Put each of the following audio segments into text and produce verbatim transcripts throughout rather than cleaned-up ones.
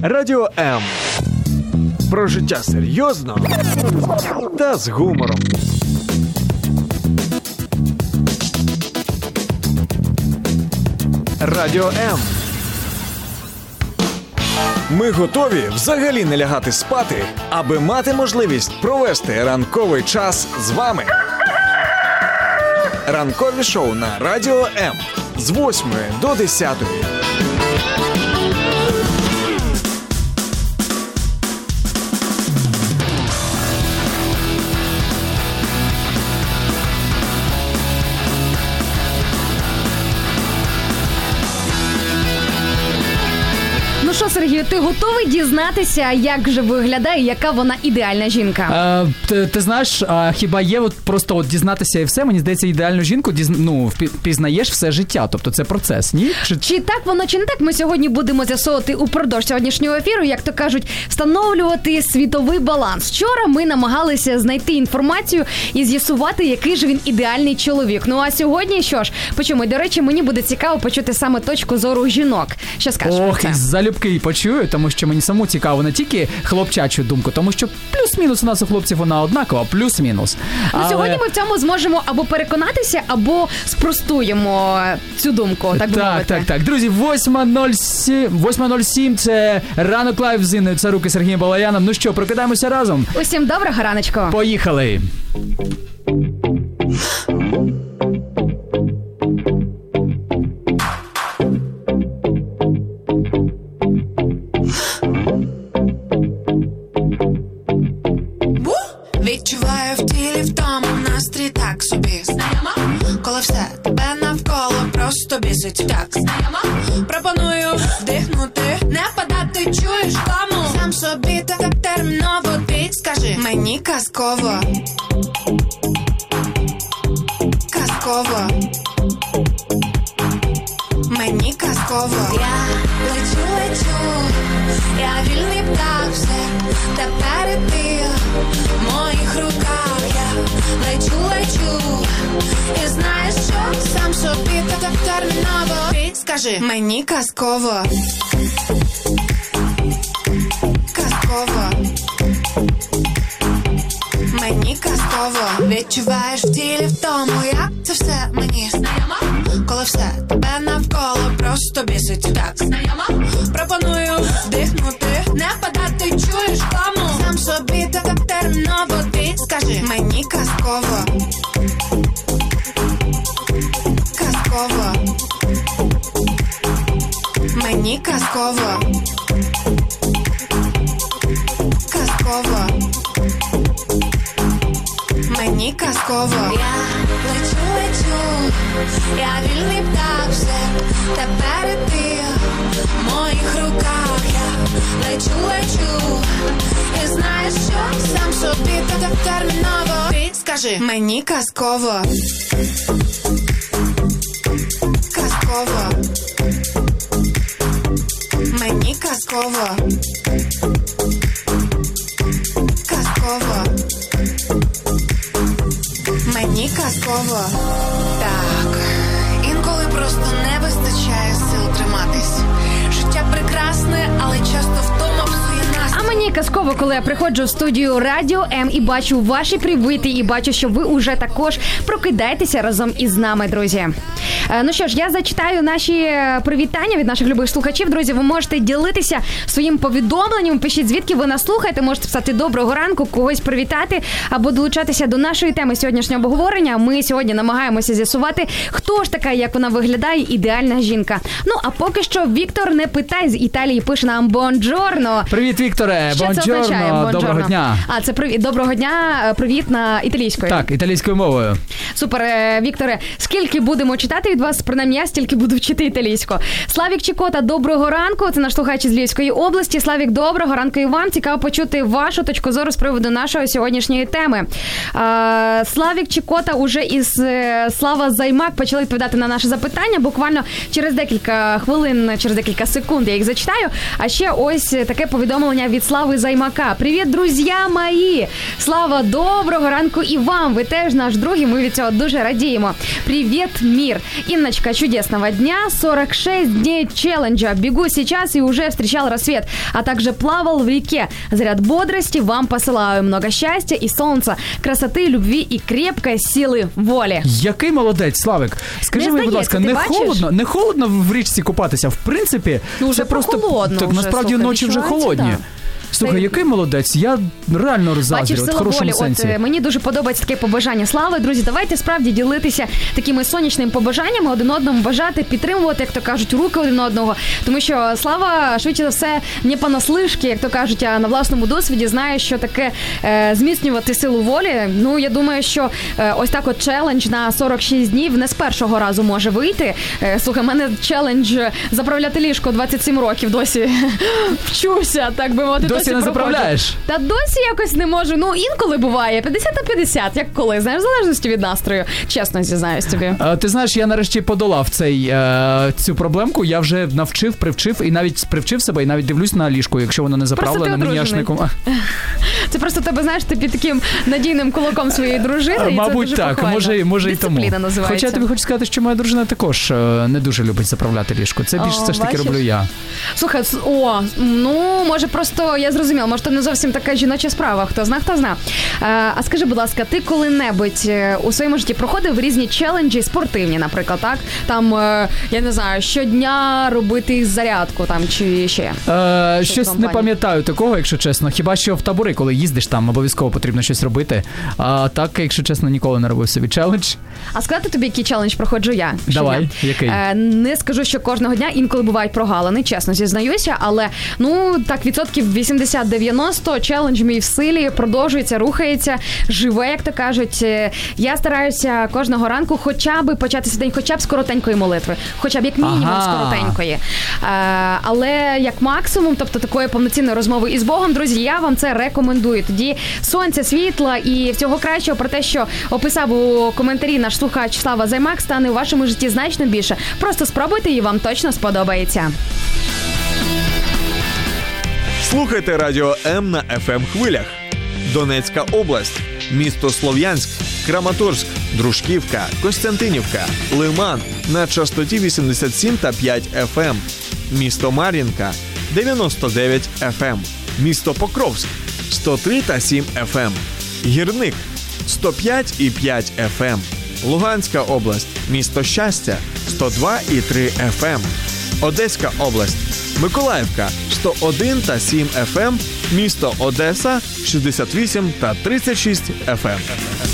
Радіо М. Про життя серйозно та з гумором. Радіо М. Ми готові взагалі не лягати спати, аби мати можливість провести ранковий час з вами. Ранкові шоу на Радіо М з восьмої до десятої. Ну що, Сергію, ти готовий дізнатися, як же виглядає, яка вона ідеальна жінка? А, ти, ти знаєш, а, хіба є от просто от дізнатися і все? Мені здається, ідеальну жінку дізна, ну, пізнаєш все життя. Тобто це процес, ні? Чи... чи так воно, чи не так? Ми сьогодні будемо з'ясовувати упродовж сьогоднішнього ефіру, як то кажуть, встановлювати світовий баланс. Вчора ми намагалися знайти інформацію і з'ясувати, який же він ідеальний чоловік. Ну а сьогодні, що ж, почому? До речі, мені буде цікаво почути саме точку зору жінок. Що скажеш про це? Ох, залюбки і почую, тому що мені саму цікаво не тільки хлопчачу думку, тому що плюс-мінус у нас у хлопців вона однакова, плюс-мінус. Ну, але... Сьогодні ми в цьому зможемо або переконатися, або спростуємо цю думку, так би так, мовити. Так, так, друзі, восьма нуль сім, це ранок лайв з Інною Царук і Сергієм Балаяном. Ну що, прокидаємося разом? Усім доброго раночку. Поїхали. Відчуваю в тілі втому, настрій так собі. Знайома? Коли все тебе навколо просто бісить. Так, знайома? Пропоную вдихнути, не падати, чуєш кому? Сам собі так терміново ти скажи мені казково. Казково. Мені казково. Я лечу, лечу, я вільний птах, все тепер і ти в моїх руках. Я лечу, лечу, і знаєш що? Сам собі так терміново ти скажи мені казково. Казково. Мені казково. Відчуваєш в тілі в тому, як це все мені знайомо. Коли все тебе навколо просто бісить. Так, знайома? Пропоную вдихнути, не падати, чуєш кому? Сам собі так терміново ти скажи мені казково. Казково. Мені казково. Казково. Мені казково. Я лечу, лечу, я вільний птах, все тепер і ти в моїх руках. Я лечу, лечу, і знаєш що? Сам собі так терміново ти скажи мені казково. Казково. Мені казково. Казково. Мені казково. Так, інколи просто не вистачає сил триматись. Життя прекрасне, але часто втома псує нас. А мені казково, коли я приходжу в студію Радіо М і бачу ваші привіти, і бачу, що ви уже також прокидаєтеся разом із нами, друзі. Ну що ж, я зачитаю наші привітання від наших любих слухачів. Друзі, ви можете ділитися своїм повідомленням. Пишіть, звідки ви нас слухаєте. Можете писати доброго ранку, когось привітати або долучатися до нашої теми сьогоднішнього обговорення. Ми сьогодні намагаємося з'ясувати, хто ж така, як вона виглядає, ідеальна жінка. Ну, а поки що Віктор Не питай з Італії пише нам бонджорно. Привіт, Вікторе. Що бонджорно. це означає? Бонджорно. Доброго дня. А, це привіт. Доброго дня. Привіт на італійською. Так, італійською мовою. Супер, Вікторе. Скільки будемо читати від вас, принаймні я стільки буду вчити італійську. Славік Чикота, доброго ранку. Це наш слухач із Львівської області. Славік, доброго ранку і вам. Цікаво почути вашу точку зору з приводу нашої сьогоднішньої теми. А, Славік Чикота уже із Слава Займак почали відповідати на наше запитання. Буквально через декілька хвилин, через декілька секунд я їх зачитаю. А ще ось таке повідомлення від Слави Займака. Привіт, друзі мої! Слава, доброго ранку і вам. Ви теж наш друг, і ми від цього дуже радіємо. Привіт, мір. Инночка, чудесного дня. сорок шесть дней челленджа. Бегу сейчас и уже встречал рассвет, а также плавал в реке. Заряд бодрости вам посылаю. Много счастья и солнца, красоты, любви и крепкой силы воли. Який молодець, Славик. Скажи Не мені, будь здається, ласка, ти не бачиш? холодно, не холодно в річці купатися? В принципі, Ну, вже це просто прохолодно так, вже, насправді слухай, ночі вже відчувається, холодні. да. Слухай, Та- який молодець, я реально Бачиш, заздрю, от в сила хорошому волі. сенсі. От е, мені дуже подобається таке побажання слави. Друзі, давайте справді ділитися такими сонячними побажаннями, один одному бажати, підтримувати, як то кажуть, руки один одного. Тому що Слава, швидше за все, не понаслишки, як то кажуть, а на власному досвіді знає, що таке е, зміцнювати силу волі. Ну, я думаю, що е, ось так от челендж на сорок шість днів не з першого разу може вийти. Е, слухай, в мене челендж заправляти ліжко двадцять сім років досі вчуся, так би мовити. Досі не проходжу. заправляєш? Та досі якось не можу. Ну, інколи буває п'ятдесят на п'ятдесят, як коли, знаєш, в залежності від настрою. Чесно зізнаюсь тобі. А, ти знаєш, я нарешті подолав цей, е, цю проблемку, я вже навчив, привчив і навіть привчив себе, і навіть дивлюсь на ліжко, якщо воно не заправлене, мені аж не ком... Це просто тебе, знаєш, ти під таким надійним кулаком своєї дружини, і Мабуть, це дуже так, похвально. може, може і тому. Дисципліна називається. Хоча я тобі хочу сказати, що моя дружина також е, не дуже любить заправляти ліжко. Це більше О, все ж таки бачиш? роблю я. Слухай, с- о, ну, може просто, я зрозуміла, може то не зовсім така жіноча справа, хто зна, хто зна. Е, а скажи, будь ласка, ти коли-небудь е, у своєму житті проходив різні челенджі, спортивні, наприклад, так? Там, е, я не знаю, щодня робити зарядку там чи ще? Е, в щось тому не плані? пам'ятаю такого, якщо чесно. Хіба що в табори, коли їздиш, там обов'язково потрібно щось робити. А так, якщо чесно, ніколи не робив собі челендж. А сказати тобі, який челендж проходжу я? щодня? Давай, який? Е, не скажу, що кожного дня, інколи бувають прогалини, чесно зізнаюся, але, ну, так, відсотків вісімдесят-дев'яносто челендж мій в силі, продовжується, рухається, живе, як то кажуть. Е, Я стараюся кожного ранку хоча б початися день, хоча б з коротенької молитви, хоча б як мінімум Ага. з коротенької. Е, Але як максимум, тобто такої повноцінної розмови із Богом, друзі, я вам це рекомендую. Тоді сонця, світла і всього кращого про те, що описав у коментарі наш слухач Слава Займак, стане у вашому житті значно більше. Просто спробуйте і вам точно сподобається. Слухайте Радіо М на еф ем хвилях. Донецька область, місто Слов'янськ, Краматорськ, Дружківка, Костянтинівка, Лиман на частоті вісімдесят сім та п'ять еф ем. Місто Мар'їнка дев'яносто дев'ять еф ем. Місто Покровськ сто три та сім еф ем. Гірник сто п'ять і п'ять еф ем. Луганська область, місто Щастя сто два і три еф ем. Одеська область, Миколаївка сто один та сім еф ем. Місто Одеса шістдесят вісім та тридцять шість еф ем.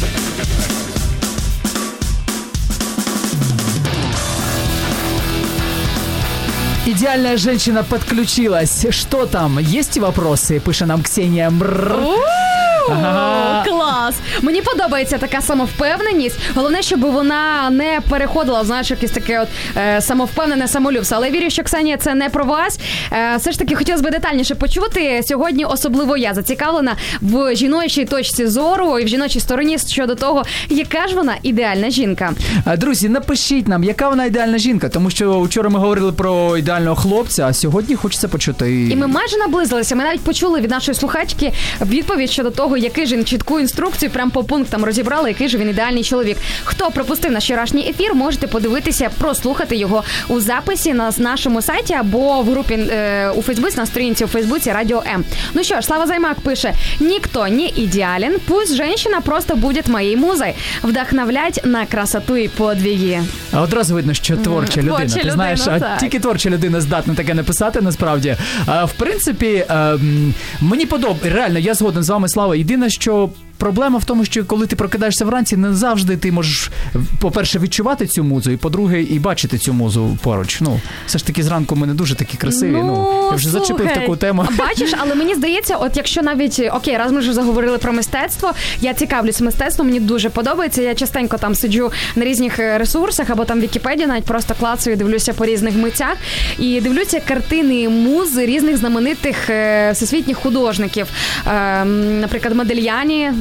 Идеальная женщина подключилась. Что там? Есть вопросы? Пише нам Ксенія. Мррр. Ага. Клас! Мені подобається така самовпевненість. Головне, щоб вона не переходила, знаєш, якесь таке от е, самовпевнене самолюбство. Але я вірю, що, Ксенія, це не про вас. Е, все ж таки, хотілося б детальніше почути. Сьогодні особливо я зацікавлена в жіночій точці зору і в жіночій стороні щодо того, яка ж вона ідеальна жінка. А, Друзі, напишіть нам, яка вона ідеальна жінка, тому що вчора ми говорили про ідеального хлопця, а сьогодні хочеться почути. І ми майже наблизилися. Ми навіть почули від нашої слухачки відповідь щодо того, який же він чітку інструкцію прям по пунктам розібрали, який же він ідеальний чоловік. Хто пропустив наш вчорашній ефір, можете подивитися, прослухати його у записі на нашому сайті або в групі е, у Фейсбуці, на сторінці у Фейсбуці Радіо М. Ну що ж, Слава Займак пише: «Никто не идеален, пусть женщина просто будет моей музой, вдохновлять на красоту и подвиги». А одразу видно, що творча людина. Творча Ти знаєш, людина, а так. тільки творча людина здатна таке написати, насправді. А, в принципі, ем, мені подобається, реально, я згоден з вами, Слава. Єдине, що проблема в тому, що коли ти прокидаєшся вранці, не завжди ти можеш, по-перше, відчувати цю музу, і, по-друге, і бачити цю музу поруч. Ну, все ж таки, зранку ми не дуже такі красиві. Ну, Ну, я вже слухай, зачепив таку тему. Бачиш, але мені здається, от якщо навіть, окей, раз ми вже заговорили про мистецтво, я цікавлюсь мистецтвом, мені дуже подобається, я частенько там сиджу на різних ресурсах, або там в Вікіпедії, навіть просто клацаю, дивлюся по різних митцях, і дивлюся картини муз різних знаменитих е, всесвітніх художників. Е, наприклад, Модельяні,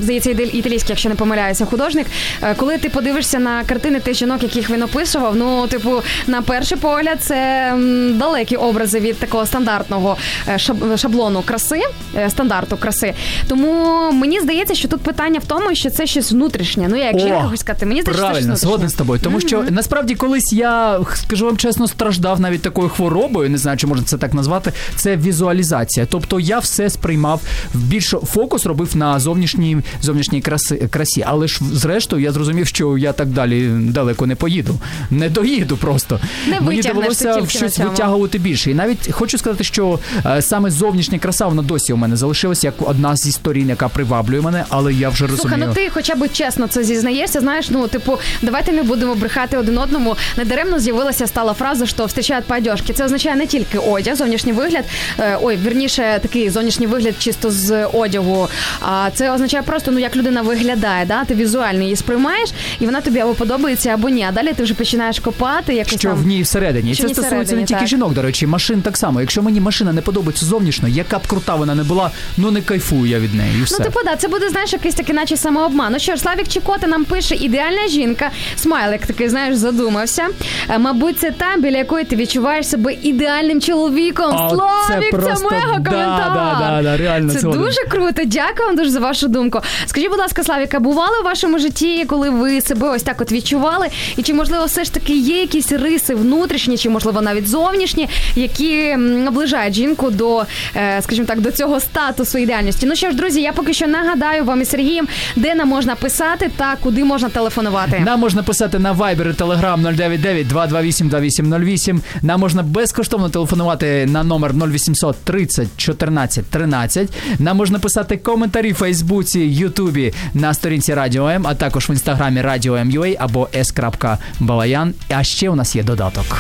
здається, італійський, якщо не помиляюся, художник. Коли ти подивишся на картини тих жінок, яких він описував, ну, типу, на перший погляд, це далекі образи від такого стандартного шаблону краси, стандарту краси. Тому мені здається, що тут питання в тому, що це щось внутрішнє. Ну, я як жінка хочу сказати, мені здається, правильно, що згоден з тобою. Тому mm-hmm. що, насправді, колись я, скажу вам чесно, страждав навіть такою хворобою, не знаю, чи можна це так назвати, це візуалізація. Тобто я все сприймав, більше фокус робив на зовнішній, зовнішній краси, красі. Але ж, зрештою, я зрозумів, що я так далі далеко не поїду. Не доїду просто. Не Мені довелося щось витягувати більше. І навіть хочу сказати, що е, саме зовнішня краса, вона досі у мене залишилася, як одна з історій, яка приваблює мене, але я вже розумію. Слухай, ну ти хоча б чесно це зізнаєшся, знаєш, ну, типу, давайте не будемо брехати один одному. Недаремно з'явилася стала фраза, що встрічають по одежці. Це означає не тільки одяг, зовнішній вигляд, е, ой, вірніше, такий зовнішній вигляд чисто з одягу, а це означає просто, ну, як людина виглядає, да? Ти візуально її сприймаєш, і вона тобі або подобається, або ні. А далі ти вже починаєш копати. Якось що там... в ній всередині. І це стосується не тільки так. жінок, до речі, машин так само. Якщо мені машина не подобається зовнішньо, яка б крута вона не була, ну не кайфую я від неї, і все. Ну, типу, да, це буде, знаєш, якийсь такий наче самообман. Ну що ж, Славік Чекота нам пише: ідеальна жінка. Смайлик такий, знаєш, задумався. Мабуть, це та, біля якої ти відчуваєш себе ідеальним чоловіком. О, Славік, це, просто... це мега коментар. Да, да, да, реально, це згоден. Дуже круто. Дякую вам дуже за вашу думку. Скажіть, будь ласка, Славіка, бували в вашому житті, коли ви себе ось так от відчували? І чи, можливо, все ж таки є якісь риси внутрішні, чи, можливо, навіть зовнішні, які наближають жінку до, скажімо так, до цього статусу ідеальності? Ну що ж, друзі, я поки що нагадаю вам із Сергієм, де нам можна писати та куди можна телефонувати. Нам можна писати на Viber і Telegram нуль дев'ять дев'ять два два вісім два вісім нуль вісім. Нам можна безкоштовно телефонувати на номер нуль вісімсот тридцять чотирнадцять тринадцять. Нам можна писати коментарі в Фейсбуці, Ютубі на сторінці Радіо М, а також в інстаграмі Радіо М.ua або s.balayan. А ще у нас є додаток.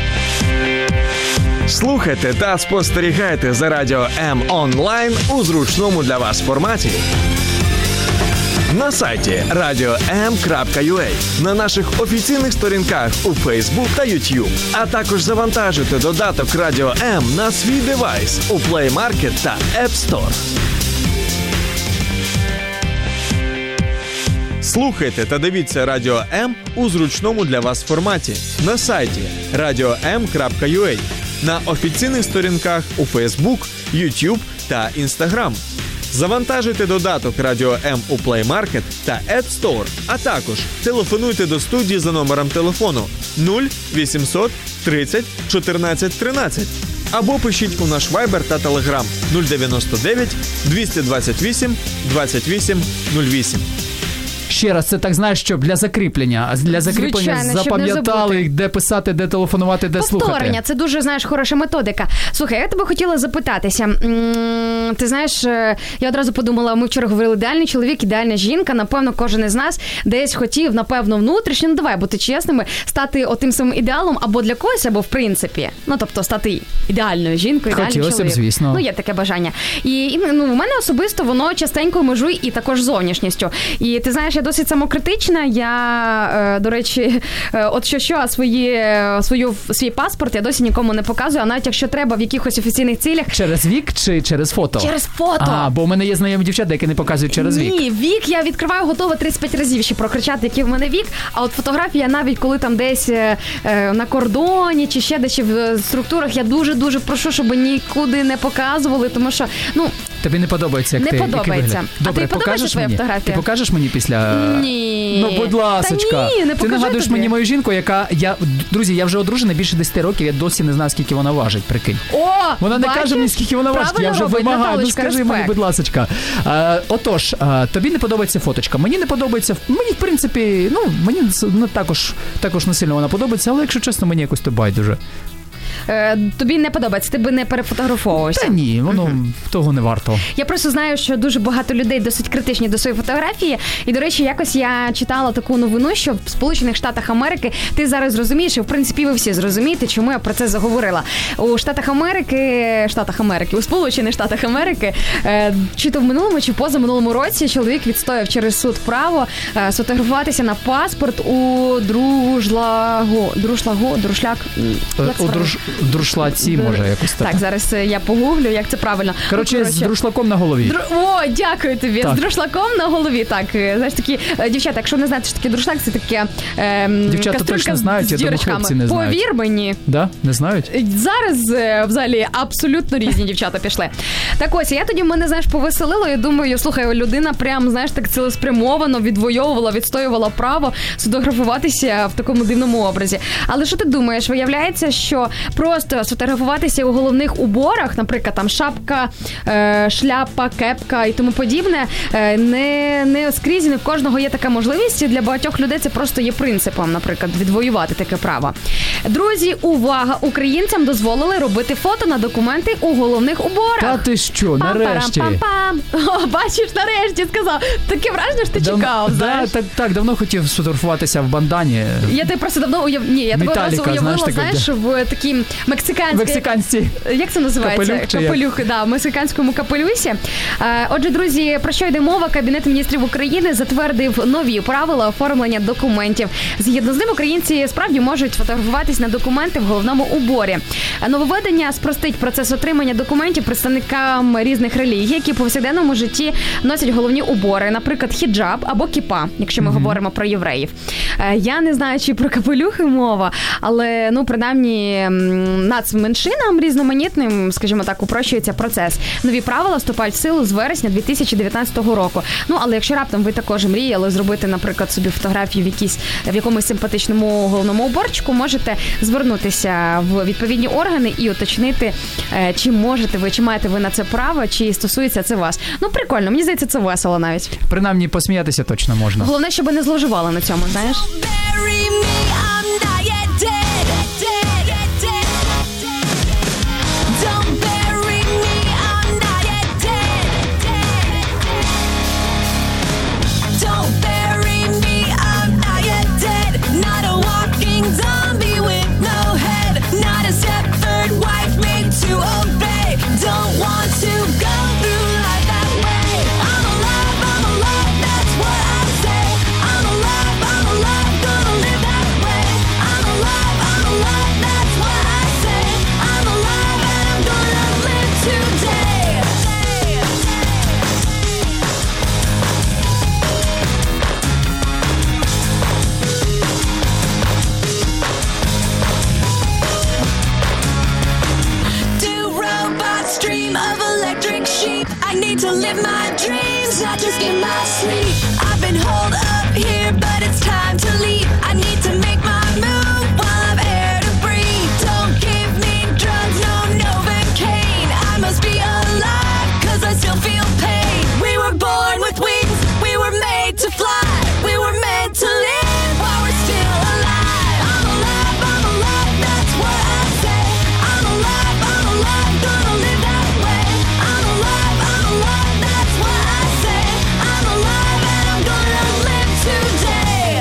Слухайте та спостерігайте за Радіо М онлайн у зручному для вас форматі. На сайті радіо ем крапка ю а, на наших офіційних сторінках у Facebook та YouTube, а також завантажуйте додаток Радіо М на свій девайс у Play Market та App Store. Слухайте та дивіться Радіо М у зручному для вас форматі на сайті радіо ем крапка ю а, на офіційних сторінках у Facebook, YouTube та Instagram. Завантажуйте додаток Радіо М у Play Market та App Store, а також телефонуйте до студії за номером телефону нуль вісімсот тридцять чотирнадцять тринадцять або пишіть у наш Viber та Telegram нуль дев'яносто дев'ять двісті двадцять вісім двадцять вісім нуль вісім. Ще раз, це так, знаєш, щоб для закріплення. Для закріплення Звичайно, запам'ятали, де писати, де телефонувати, де Повторення. слухати. Повторення, це дуже, знаєш, хороша методика. Слухай, я тебе хотіла запитатися. Ти знаєш, я одразу подумала, ми вчора говорили, ідеальний чоловік, ідеальна жінка. Напевно, кожен із нас десь хотів, напевно, внутрішньо, ну давай бути чесними, стати отим самим ідеалом або для когось, або в принципі. Ну, тобто, стати ідеальною жінкою, ідеальним Хотілося чоловіком. Б, звісно. Ну, є таке бажання. І, і ну, у мене особисто воно частенько межує і також зовнішністю. І ти знаєш, я досить самокритична. Я, до речі, от що-що, а свої, свою, свій паспорт я досі нікому не показую, а навіть якщо треба в якихось офіційних цілях. Через вік чи через фото? Через фото. А, бо у мене є знайомі дівчата, які не показують через вік. Ні, вік я відкриваю, готова тридцять п'ять разів ще прокричати, який в мене вік, а от фотографія навіть коли там десь е, на кордоні чи ще десь в структурах, я дуже-дуже прошу, щоб нікуди не показували, тому що, ну... Тобі не подобається, як не ти, подобається. Добре, а ти покажеш мені? Фотографія? Ти покажеш мені після... Ні. Ну, будь ласочка. Та ні, не ти нагадуєш тобі. мені мою жінку, яка... Я... Друзі, я вже одружена більше десять років, я досі не знаю, скільки вона важить, прикинь. О, вона не бачиш? каже мені, скільки вона важить, я вже робить, вимагаю. Наталочка, Ну, скажи респект. мені, будь ласочка. А, отож, а, тобі не подобається фоточка. Мені не подобається... Мені, в принципі, ну, мені ну, також, також не сильно вона подобається, але, якщо чесно, мені якось то байдуже. Е, тобі не подобається, ти би не перефотографовувався? Та ні, воно mm-hmm. того не варто. Я просто знаю, що дуже багато людей досить критичні до своєї фотографії. І, до речі, якось я читала таку новину, що в Сполучених Штатах Америки, ти зараз зрозумієш, і в принципі ви всі зрозумієте, чому я про це заговорила. У Штатах Америки, Штатах Америки, у Сполучених Штатах Америки, е, чи то в минулому, чи позаминулому році чоловік відстояв через суд право е, сфотографуватися на паспорт у дружлагу, дружлагу, друшляк, як у друж... Друшлаці, може, якось так. Так, зараз я погуглю, як це правильно. Коротше, Коротше, з друшлаком на голові. Дру... О, дякую тобі. Так. З друшлаком на голові. Так, знаєш, такі, дівчата, якщо не знаєте, що таке друшлак, це таке ем, Дівчата каструлька точно знають, з я думаю, дірочками. хлопці не знають. Повір мені. Да? Не знають? Зараз, е, взагалі, абсолютно різні дівчата пішли. Так ось, я тоді мене, знаєш, повеселила і думаю, слухай, людина прям, знаєш, так цілеспрямовано відвоювала, відстоювала право сфотографуватися в такому дивному образі. Але що ти думаєш? Виявляється, що просто сфотографуватися у головних уборах, наприклад, там шапка, е, шляпа, кепка і тому подібне, е, не, не скрізь, не в кожного є така можливість. Для багатьох людей це просто є принципом, наприклад, відвоювати таке право. Друзі, увага! Українцям дозволили робити фото на документи у головних уборах. Та ти що, нарешті? Пам-парам-пам-пам. О, бачиш, нарешті сказав. Таке враження, що ти Дав... чекав, да, знаєш. так, так, давно хотів сфотографуватися в бандані. Я тебе просто давно уяв... Ні, я тебе Металіка, одразу уявила, знаєш, знаєш, така, в такій мексиканській... Мексиканці. Як це називається? Капелюх чи як? Капелюх, да, в мексиканському капелюсі. Е, Отже, друзі, про що йде мова? Кабінет міністрів України затвердив нові правила оформлення документів. Згідно з ним, українці справді можуть фотографуватись на документи в головному уборі. Нововведення спростить процес отримання документів представникам різних релігій, які в повсякденному житті носять головні убори, наприклад, хіджаб або кіпа, якщо ми mm-hmm. говоримо про євреїв. Е, Я не знаю, чи про капелюхи мова, але, ну, принаймні, нацменшинам різноманітним, скажімо так, упрощується процес. Нові правила вступають в силу з вересня дві тисячі дев'ятнадцятого року. Ну, але якщо раптом ви також мріяли зробити, наприклад, собі фотографію в якійсь, в якомусь симпатичному головному уборчику, можете звернутися в відповідні органи і уточнити, чи можете ви, чи маєте ви на це право, чи стосується це вас. Ну, прикольно, мені здається, це весело навіть. Принаймні, посміятися точно можна. Головне, щоб не зловживали на цьому, знаєш? I need to live my dreams, not just get my sleep. I've been holed up here, but it's time to leave. I need to make my move while I've air to breathe. Don't give me drugs, no Novocaine. I must be alive, cause I still feel pain. We were born with wings, we were made to fly. We were meant to live while we're still alive. I'm alive, I'm alive, that's what I say. I'm alive, I'm alive, gonna live that way. I'm alive, I'm alive, that's what I say. I'm alive and I'm gonna live today.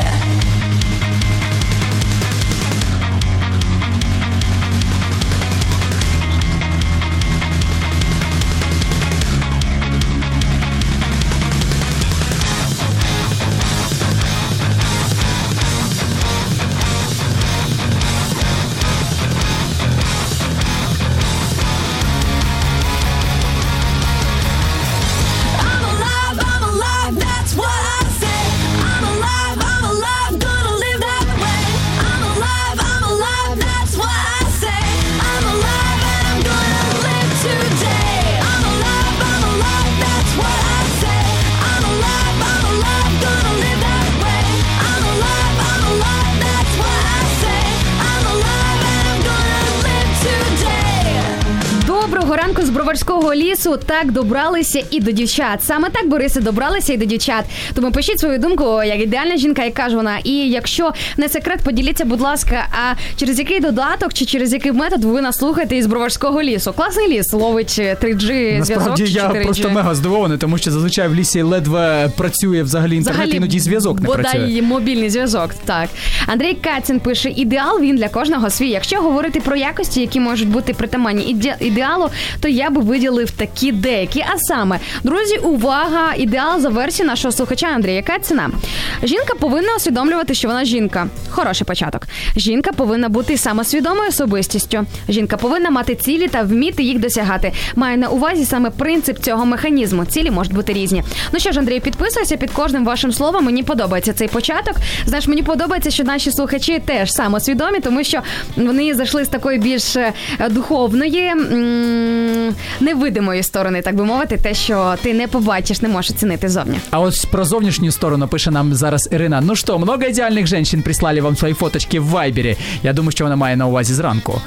I'm alive, I'm alive, that's what I say. I'm alive, I'm alive, gonna live that way. I'm alive, I'm alive, that's what I say. I'm alive and I'm gonna live today. I'm alive, I'm alive, that's what I say. I'm alive, I'm alive, gonna live that way. I'm alive, I'm alive, that's what I say. I'm alive and I'm gonna live today. Доброго ранку з Броварського лісу. Так добралися і до дівчат. Саме так, Борисе, добралися і до дівчат. Тому пишіть свою думку, як ідеальна жінка, яка ж вона. І якщо не секрет, поділіться, будь ласка, а через який додаток чи через який метод ви нас слухаєте із Броварського лісу? Класний ліс, ловить три джі зв'язок. Насправді чи я чотири джі. просто мега здивований, тому що зазвичай в лісі ледве працює взагалі інтернет, Взагалі, іноді зв'язок не бодай працює. мобільний зв'язок, так. Андрій Кацін пише, ідеал він для кожного свій. Якщо говорити про якості, які можуть бути притаманні іде- ідеалу, то я би виділив такі деякі. А саме, друзі, увага, ідеал за версією нашого слухача Андрія. Яка ціна? Жінка повинна усвідомлювати, що вона жінка. Хороший початок. Жінка повинна бути самосвідомою особистістю. Жінка повинна мати цілі та вміти їх досягати. Маю на увазі саме принцип цього механізму. Цілі можуть бути різні. Ну що ж, Андрій, підписуйся під кожним вашим словом. Мені подобається цей початок. Знаєш, мені подобається, що наші слухачі теж самосвідомі, тому що вони зайшли з такої більш духовної, м- невидимої сторони, так би мовити, те, що ти не побачиш, не можеш оцінити зовні. А от про зовнішню сторону пише нам зараз Ірина. Ну що, много ідеальних жінок прислали вам свої фоточки в Вайбері? Я думаю, що вона має на увазі зранку.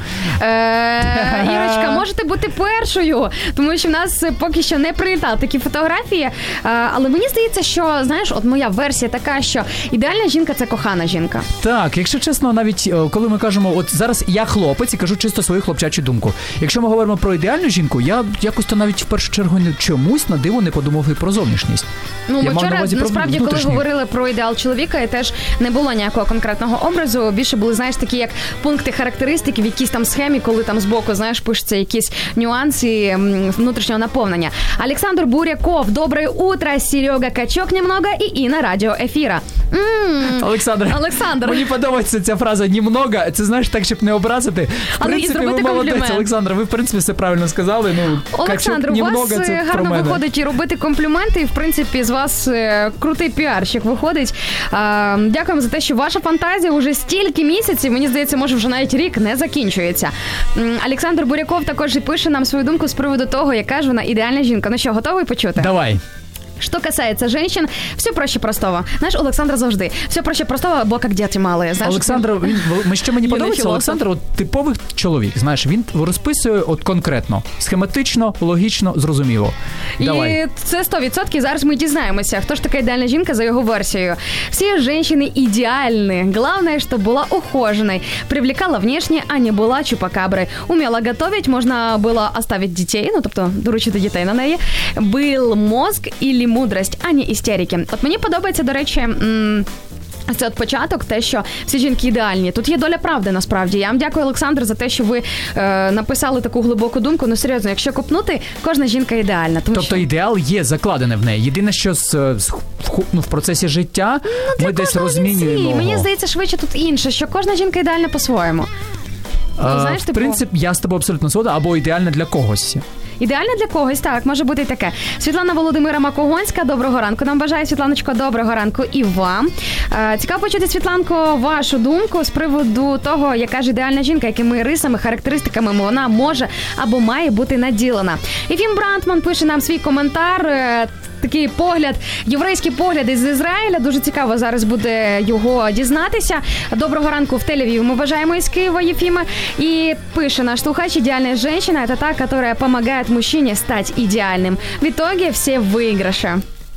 Е, Ірочка, можете бути першою, тому що в нас поки що не прилітали такі фотографії, але мені здається, що, знаєш, от моя версія така, що ідеальна жінка – це кохана жінка. Так, якщо чесно, навіть коли ми кажемо, от зараз я хлопець і кажу чисто свою хлопчачу думку. Якщо ми говоримо про ідеальну жінку, я якось то навіть в першу чергу чомусь на диво не подумав і про зовнішність. Ну, я вчора, насправді, коли внутрішній. говорили про ідеал чоловіка, і теж не було ніякого конкретного образу, більше були, знаєш, такі як пункти характеристики в якійсь там схемі, коли там збоку, знаєш, пишуться якісь нюанси внутрішнього наповнення. Олександр Буряков, доброе утро, Серега Качок немного і Інна радіо ефіра. М-м-м. Олександр, Олександр, мені подобається ця фраза «немного», це, знаєш, так, щоб не образити. В але принципі, ви молодець, Олександр, ви, в принципі, все правильно сказали. Ну, Олександр, у вас гарно виходить і робити компліменти, і, в принципі, з вас е, крутий піарщик виходить. Е, дякуємо за те, що ваша фантазія вже стільки місяців, мені здається, може вже навіть рік не закінчується. М, Олександр Буряков також і пише нам свою думку з приводу того, яка ж вона ідеальна жінка. Ну що, готовий почути? Давай. Что касается женщин, все проще простого. Знаєш, Олександр завжди. Все проще простого, бо як діти мали. Знаєш, Олександр, він, ми що мені подобається, Олександр, от типовий чоловік, знаєш, він розписує от конкретно, схематично, логічно, зрозуміло. Давай. І це сто відсотків. Зараз ми дізнаємося, хто ж така ідеальна жінка за його версією. Всі жінки ідеальні. Главное, щоб була ухоженою, привлекала внешне, а не була чупакаброй. Уміла готовить, можна було оставити дітей, ну, тобто доручити дітей на неї. Был мозг і мудрость, а не істерики. От мені подобається, до речі, м- це от початок, те, що всі жінки ідеальні. Тут є доля правди, насправді. Я вам дякую, Олександр, за те, що ви е, написали таку глибоку думку. Ну, серйозно, якщо копнути, кожна жінка ідеальна. Тому тобто що... ідеал є закладений в неї. Єдине, що з, з, в, ну, в процесі життя ну, ми десь розмінюємо. Мені здається, швидше тут інше, що кожна жінка ідеальна по-своєму. А, ну, знаєш, в типу... принципі, я з тобою абсолютно згодна, або ідеальна для когось. Ідеально для когось, так, може бути і таке. Світлана Володимира Макогонська, доброго ранку. Нам бажає, Світланочко, доброго ранку і вам. Е, цікаво почути, Світланко, вашу думку з приводу того, яка ж ідеальна жінка, якими рисами, характеристиками вона може або має бути наділена. Єфім Брантман пише нам свій коментар, е, такий погляд, єврейський погляд із Ізраїля. Дуже цікаво зараз буде його дізнатися. Доброго ранку в Тель-Авів. Ми бажаємо із Києва, Єфіма. І пише наш слухач, ідеальна жінка – це та, яка допомагає мужчине стать идеальным. В итоге все в выигрыше.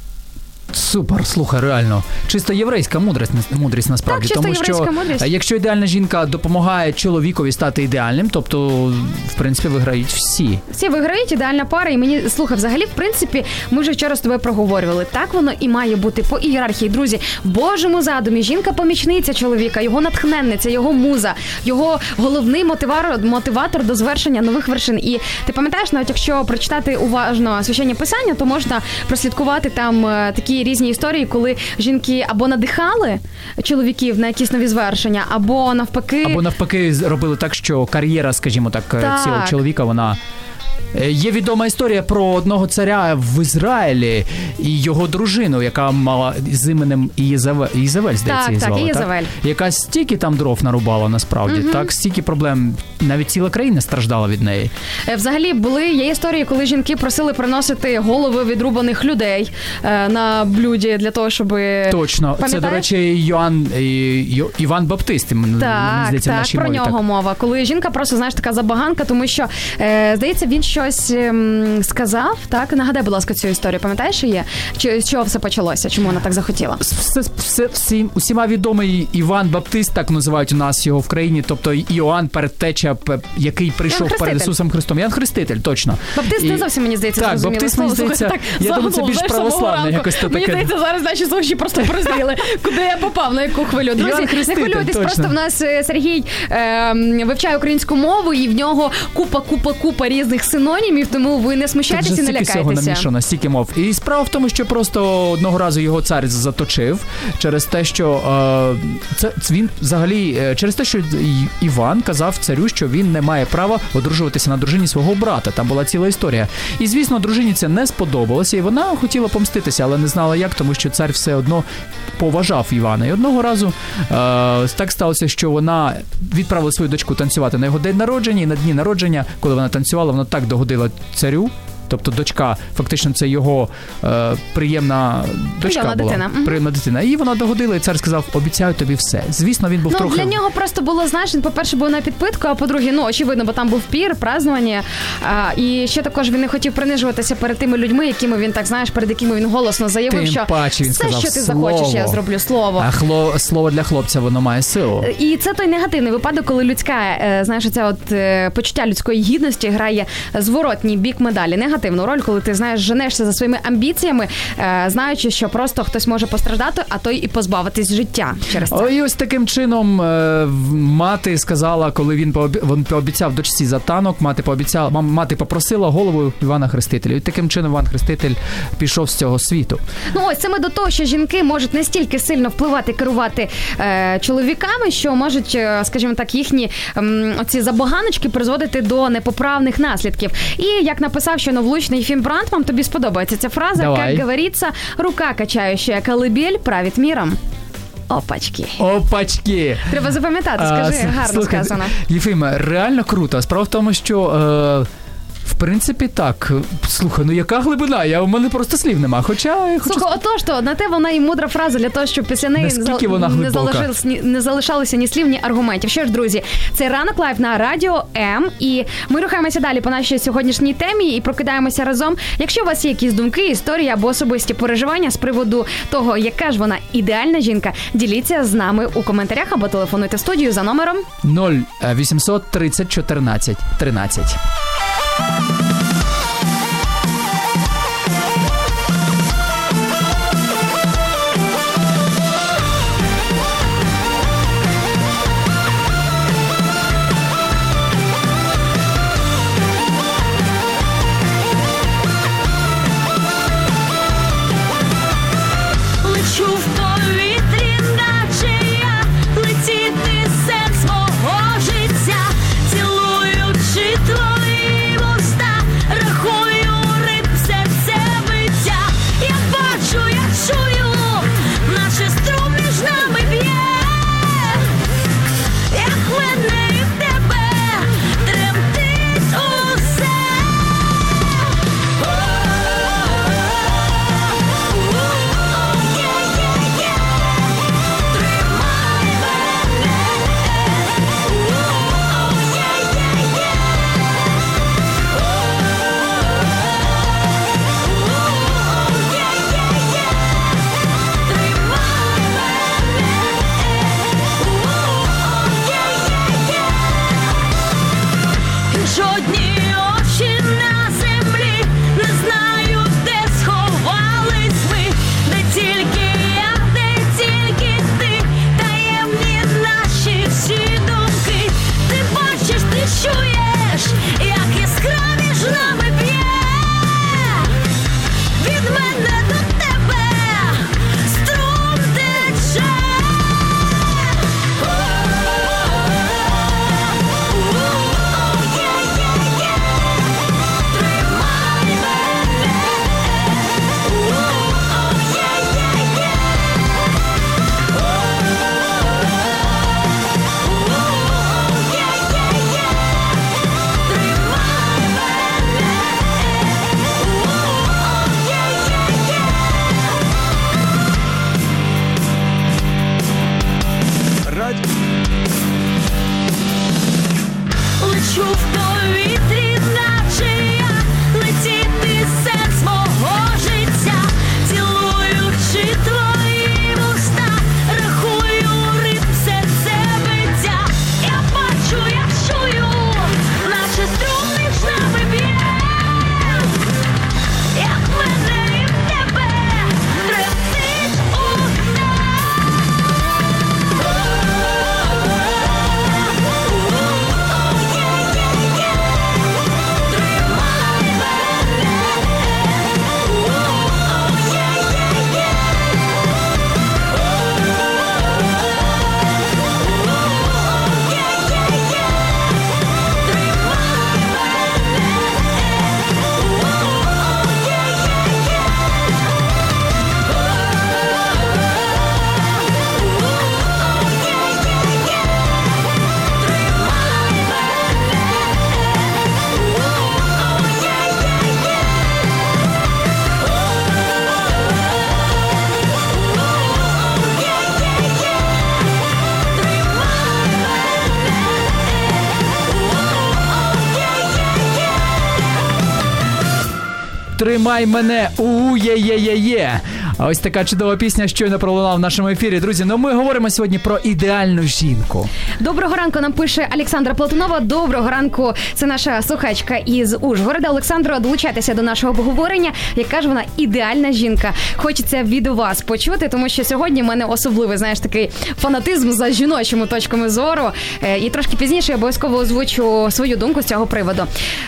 Супер, слухай, реально. Чисто єврейська мудрість, мудрість насправді. Так, тому що мудрість. Якщо ідеальна жінка допомагає чоловікові стати ідеальним, тобто, в принципі, виграють всі. Всі виграють, ідеальна пара. І мені, слухай, взагалі, в принципі, ми вже вчора з тобою проговорювали. Так воно і має бути по ієрархії. Друзі, в Божому задумі жінка-помічниця чоловіка, його натхненниця, його муза, його головний мотиватор, мотиватор до звершення нових вершин. І ти пам'ятаєш, навіть якщо прочитати уважно священні писання, то можна прослідкувати там такі різні історії, коли жінки або надихали чоловіків на якісь нові звершення, або навпаки... Або навпаки робили так, що кар'єра, скажімо так, так. цього чоловіка, вона... Є відома історія про одного царя в Ізраїлі і його дружину, яка мала з іменем Ієзавель, Ієзавель, здається, так, так, Ієзавель. Яка стільки там дров нарубала, насправді, угу. так, стільки проблем, навіть ціла країна страждала від неї. Взагалі, були, є історії, коли жінки просили приносити голови відрубаних людей е, на блюді для того, щоб... Точно, Пам'ятаєш? Це, до речі, Йоанн, Йо, Іван Баптист, так, мені здається, так, в нашій про мові. нього так. мова, коли жінка просто, знаєш, така забаганка, тому що, е, здається, він щось ем, сказав, так? Нагадай, будь ласка, цю історію, пам'ятаєш, що є? Чи, з чого все почалося? Чому вона так захотіла? Все, все, всі, усіма відомий Іван Баптист, так називають у нас його в країні, тобто Іоанн передтеча, який прийшов перед Ісусом Христом. Ян Хреститель, точно. Баптист І... не зовсім, мені здається, так, зрозуміло. Баптист, мені здається, так, я думаю, це більш православне якось то таке. Мені здається, зараз наші слухачі просто прозріли, куди я попав, на яку хвилю. Друзі, не хвилюйтесь, просто в нас Сергій е, вивчає українську мову, і в нього купа-купа-купа різних синонімів, тому ви не смущайтеся і не лякайтеся. Стільки всього намішано, стільки мов. І справа в тому, що просто одного разу його цар заточив через те, що е, це він взагалі через те, що Іван казав царю, що він не має права одружуватися на дружині свого брата. Там була ціла історія. І, звісно, дружині це не сподобалося, і вона хотіла помститися, але не знала як, тому що цар все одно поважав Івана. І одного разу е, так сталося, що вона відправила свою дочку танцювати на його день народження, і на дні народження, коли вона танцювала, вона так догодила царю. Тобто дочка, фактично, це його е, приємна дочка приємна була. Дитина. Приємна дитина. І вона догодила, і цар сказав, обіцяю тобі все. Звісно, він був ну, трохи... для нього просто було, знаєш, він, по-перше, був на підпитку, а по-друге, ну, очевидно, бо там був пір, празднування. А, і ще також він не хотів принижуватися перед тими людьми, якими він, так знаєш, перед якими він голосно заявив, Тим що паче, він все, сказав, що ти слово. захочеш, я зроблю, слово. А хло... слово для хлопця, воно має силу. І це той негативний випадок, коли людська, знаєш, оця от почуття людської гідності грає зворотній бік медалі. Негативну роль, коли ти, знаєш, женешся за своїми амбіціями, знаючи, що просто хтось може постраждати, а той і позбавитись життя через це. І ось таким чином мати сказала, коли він пообіцяв дочці за танок, мати пообіцяла, мати попросила голову Івана Хрестителя. І таким чином Іван Хреститель пішов з цього світу. Ну ось це ми до того, що жінки можуть настільки сильно впливати, керувати е, чоловіками, що можуть, скажімо так, їхні ем, оці забаганочки призводити до непоправних наслідків. І як написав щойно влучний Ефім Брандман, тобі сподобається ця фраза, Давай. як говориться, рука качаюча колыбель править міром. Опачки. Опачки. Треба запам'ятати, скажи, а, гарно слухай, сказано. Єфиме, реально круто. Справа в тому, що е, в принципі так. Слухай, ну яка глибина? Я, у мене просто слів нема. Хоча я хочу... Слухай, отож то, на те вона і мудра фраза для того, щоб після неї Наскільки вона не, глибока? залишилось, ні, не залишалося ні слів, ні аргументів. Що ж, друзі, це ранок лайв на Радіо М, і ми рухаємося далі по нашій сьогоднішній темі і прокидаємося разом. Якщо у вас є якісь думки, історії або особисті переживання з приводу того, яка ж вона ідеальна жінка, діліться з нами у коментарях або телефонуйте в студію за номером нуль вісімсот тридцять чотирнадцять тринадцять. Лечу в повітрі, наче я, летіти сенс мого життя, цілуючи твої вуста. Тримай мене, у-є-є-є-є. Ось така чудова пісня щойно пролунала в нашому ефірі. Друзі, ну ми говоримо сьогодні про ідеальну жінку. Доброго ранку, нам пише Олександра Платунова. Доброго ранку, це наша слухачка із Ужгорода. Олександро, долучайтеся до нашого обговорення. Яка ж вона ідеальна жінка? Хочеться від вас почути, тому що сьогодні в мене особливий, знаєш, такий фанатизм за жіночими точками зору. І трошки пізніше я обов'язково озвучу свою думку з цього приводу.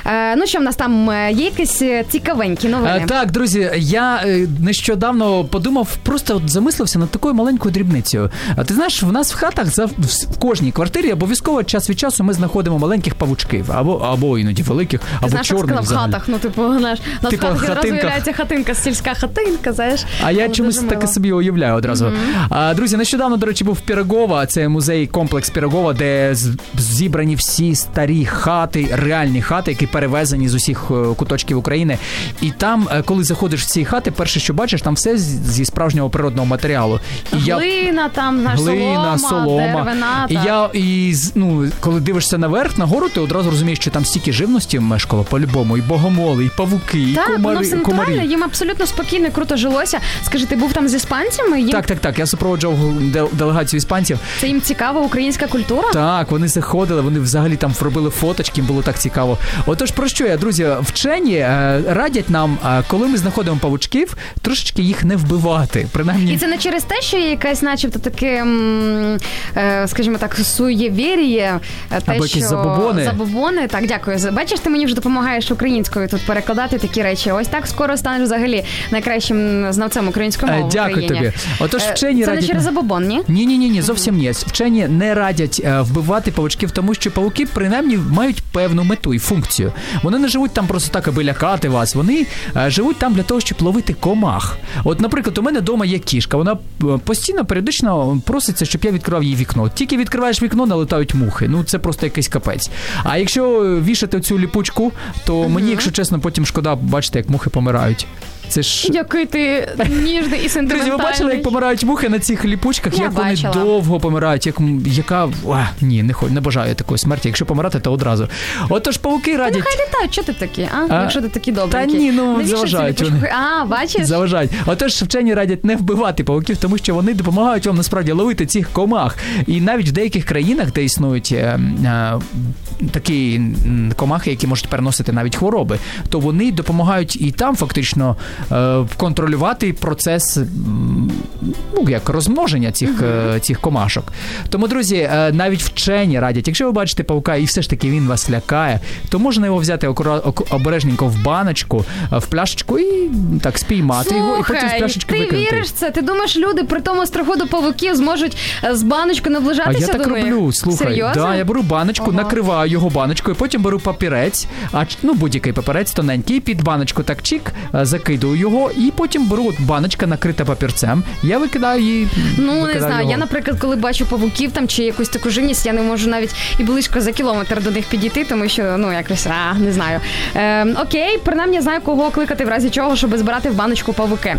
Ну що в нас там є якісь цікавенькі новини? Так, друзі, я нещодавно подумав, просто от замислився над такою маленькою дрібницею. А ти знаєш, в нас в хатах, в кожній квартирі обов'язково час від часу ми знаходимо маленьких павучків, або, або іноді великих, або знаєш, чорних взагалі. В хатах, ну типу, знаєш, на типу, хатах одразу уявляється хатинка, сільська хатинка, знаєш. А я чомусь таке собі уявляю одразу. Mm-hmm. А, друзі, нещодавно, до речі, був в Пірогова, це музей, комплекс Пірогова, де зібрані всі старі хати, реальні хати, які перевезені з усіх куточків України. І там, коли заходиш в ці хати, перше, що бачиш, там все зі справжнього природного матеріалу. І глина я... там, знаєш, глина, солома, солома. деревина. І я, і, ну, коли дивишся наверх, нагору, ти одразу розумієш, що там стільки живності мешкало по-любому, і богомоли, і павуки, і так, комарі. Так, воно все натурально, їм абсолютно спокійно, круто жилося. Скажи, ти був там з іспанцями? Їм... Так, так, так, я супроводжував делегацію іспанців. Це їм цікава українська культура? Так, вони заходили, вони взагалі там робили фоточки, їм було так цікаво. Отож, про що я, друзі, вчені е, радять нам, е, коли ми знаходимо павучків, трошечки їх не вбивати, принаймні. І це не через те, що є якась, начебто, таке, м, е, скажімо так, суєвір'є, те, або якісь що... забобони. Забобони, так, дякую. Бачиш, ти мені вже допомагаєш українською тут перекладати такі речі. Ось так скоро станеш взагалі найкращим знавцем української мови е, дякую в Україні. тобі. Отож, вчені це радять... не через забобон, ні? Ні-ні-ні, зовсім ні. Вчені не радять е, вбивати павучків, тому що павуки, принаймні, мають певну мету і функцію. Вони не живуть там просто так, аби лякати вас. Вони е, живуть там для того, щоб ловити комах. От, наприклад, у мене вдома є кішка. Вона постійно, періодично проситься, щоб я відкривав їй вікно. Тільки відкриваєш вікно, налетають мухи. Ну, це просто якийсь капець. А якщо вішати цю ліпучку, то mm-hmm. мені, якщо чесно, потім шкода бачити, як мухи помирають. Це ж... Який ти ніжний і сентиментальний. Друзі, ви бачили, як помирають мухи на цих ліпучках? Я як бачила. Вони довго помирають, як, яка... А, ні, не, не бажаю такої смерті. Якщо помирати, то одразу. Отож, павуки радять... Та нехай літають, що ти такі, а? а? Якщо ти такі добренькі. Та ні, ну, заважають вони. А, бачиш? Заважають. Отож, вчені радять не вбивати павуків, тому що вони допомагають вам, насправді, ловити цих комах. І навіть в деяких країнах, де існують е, е, такі комахи, які можуть переносити навіть хвороби, то вони допомагають і там, фактично, е, контролювати процес, ну, як розмноження цих, uh-huh. цих комашок. Тому, друзі, навіть вчені радять, якщо ви бачите павука і все ж таки він вас лякає, то можна його взяти обережненько в баночку, в пляшечку і так спіймати Слухай, його, і потім з пляшечки ти викинути. Ти віриш це? Ти думаєш, люди при тому страху до павуків зможуть з баночкою наближатися до них? А я так них? роблю, слухай. Серйозно? Да, я беру баночку, ага. накриваю його баночкою, потім беру папірець, а, ну, будь-який папірець тоненький, під баночку так чик, закидую його, і потім беру от баночка, накрита папірцем, я викидаю її. Ну, не знаю, його. Я, наприклад, коли бачу павуків там чи якусь таку живність, я не можу навіть і близько за кілометр до них підійти, тому що, ну, якось, а, не знаю. Е, окей, принаймні, знаю, кого кликати в разі чого, щоб збирати в баночку павуки.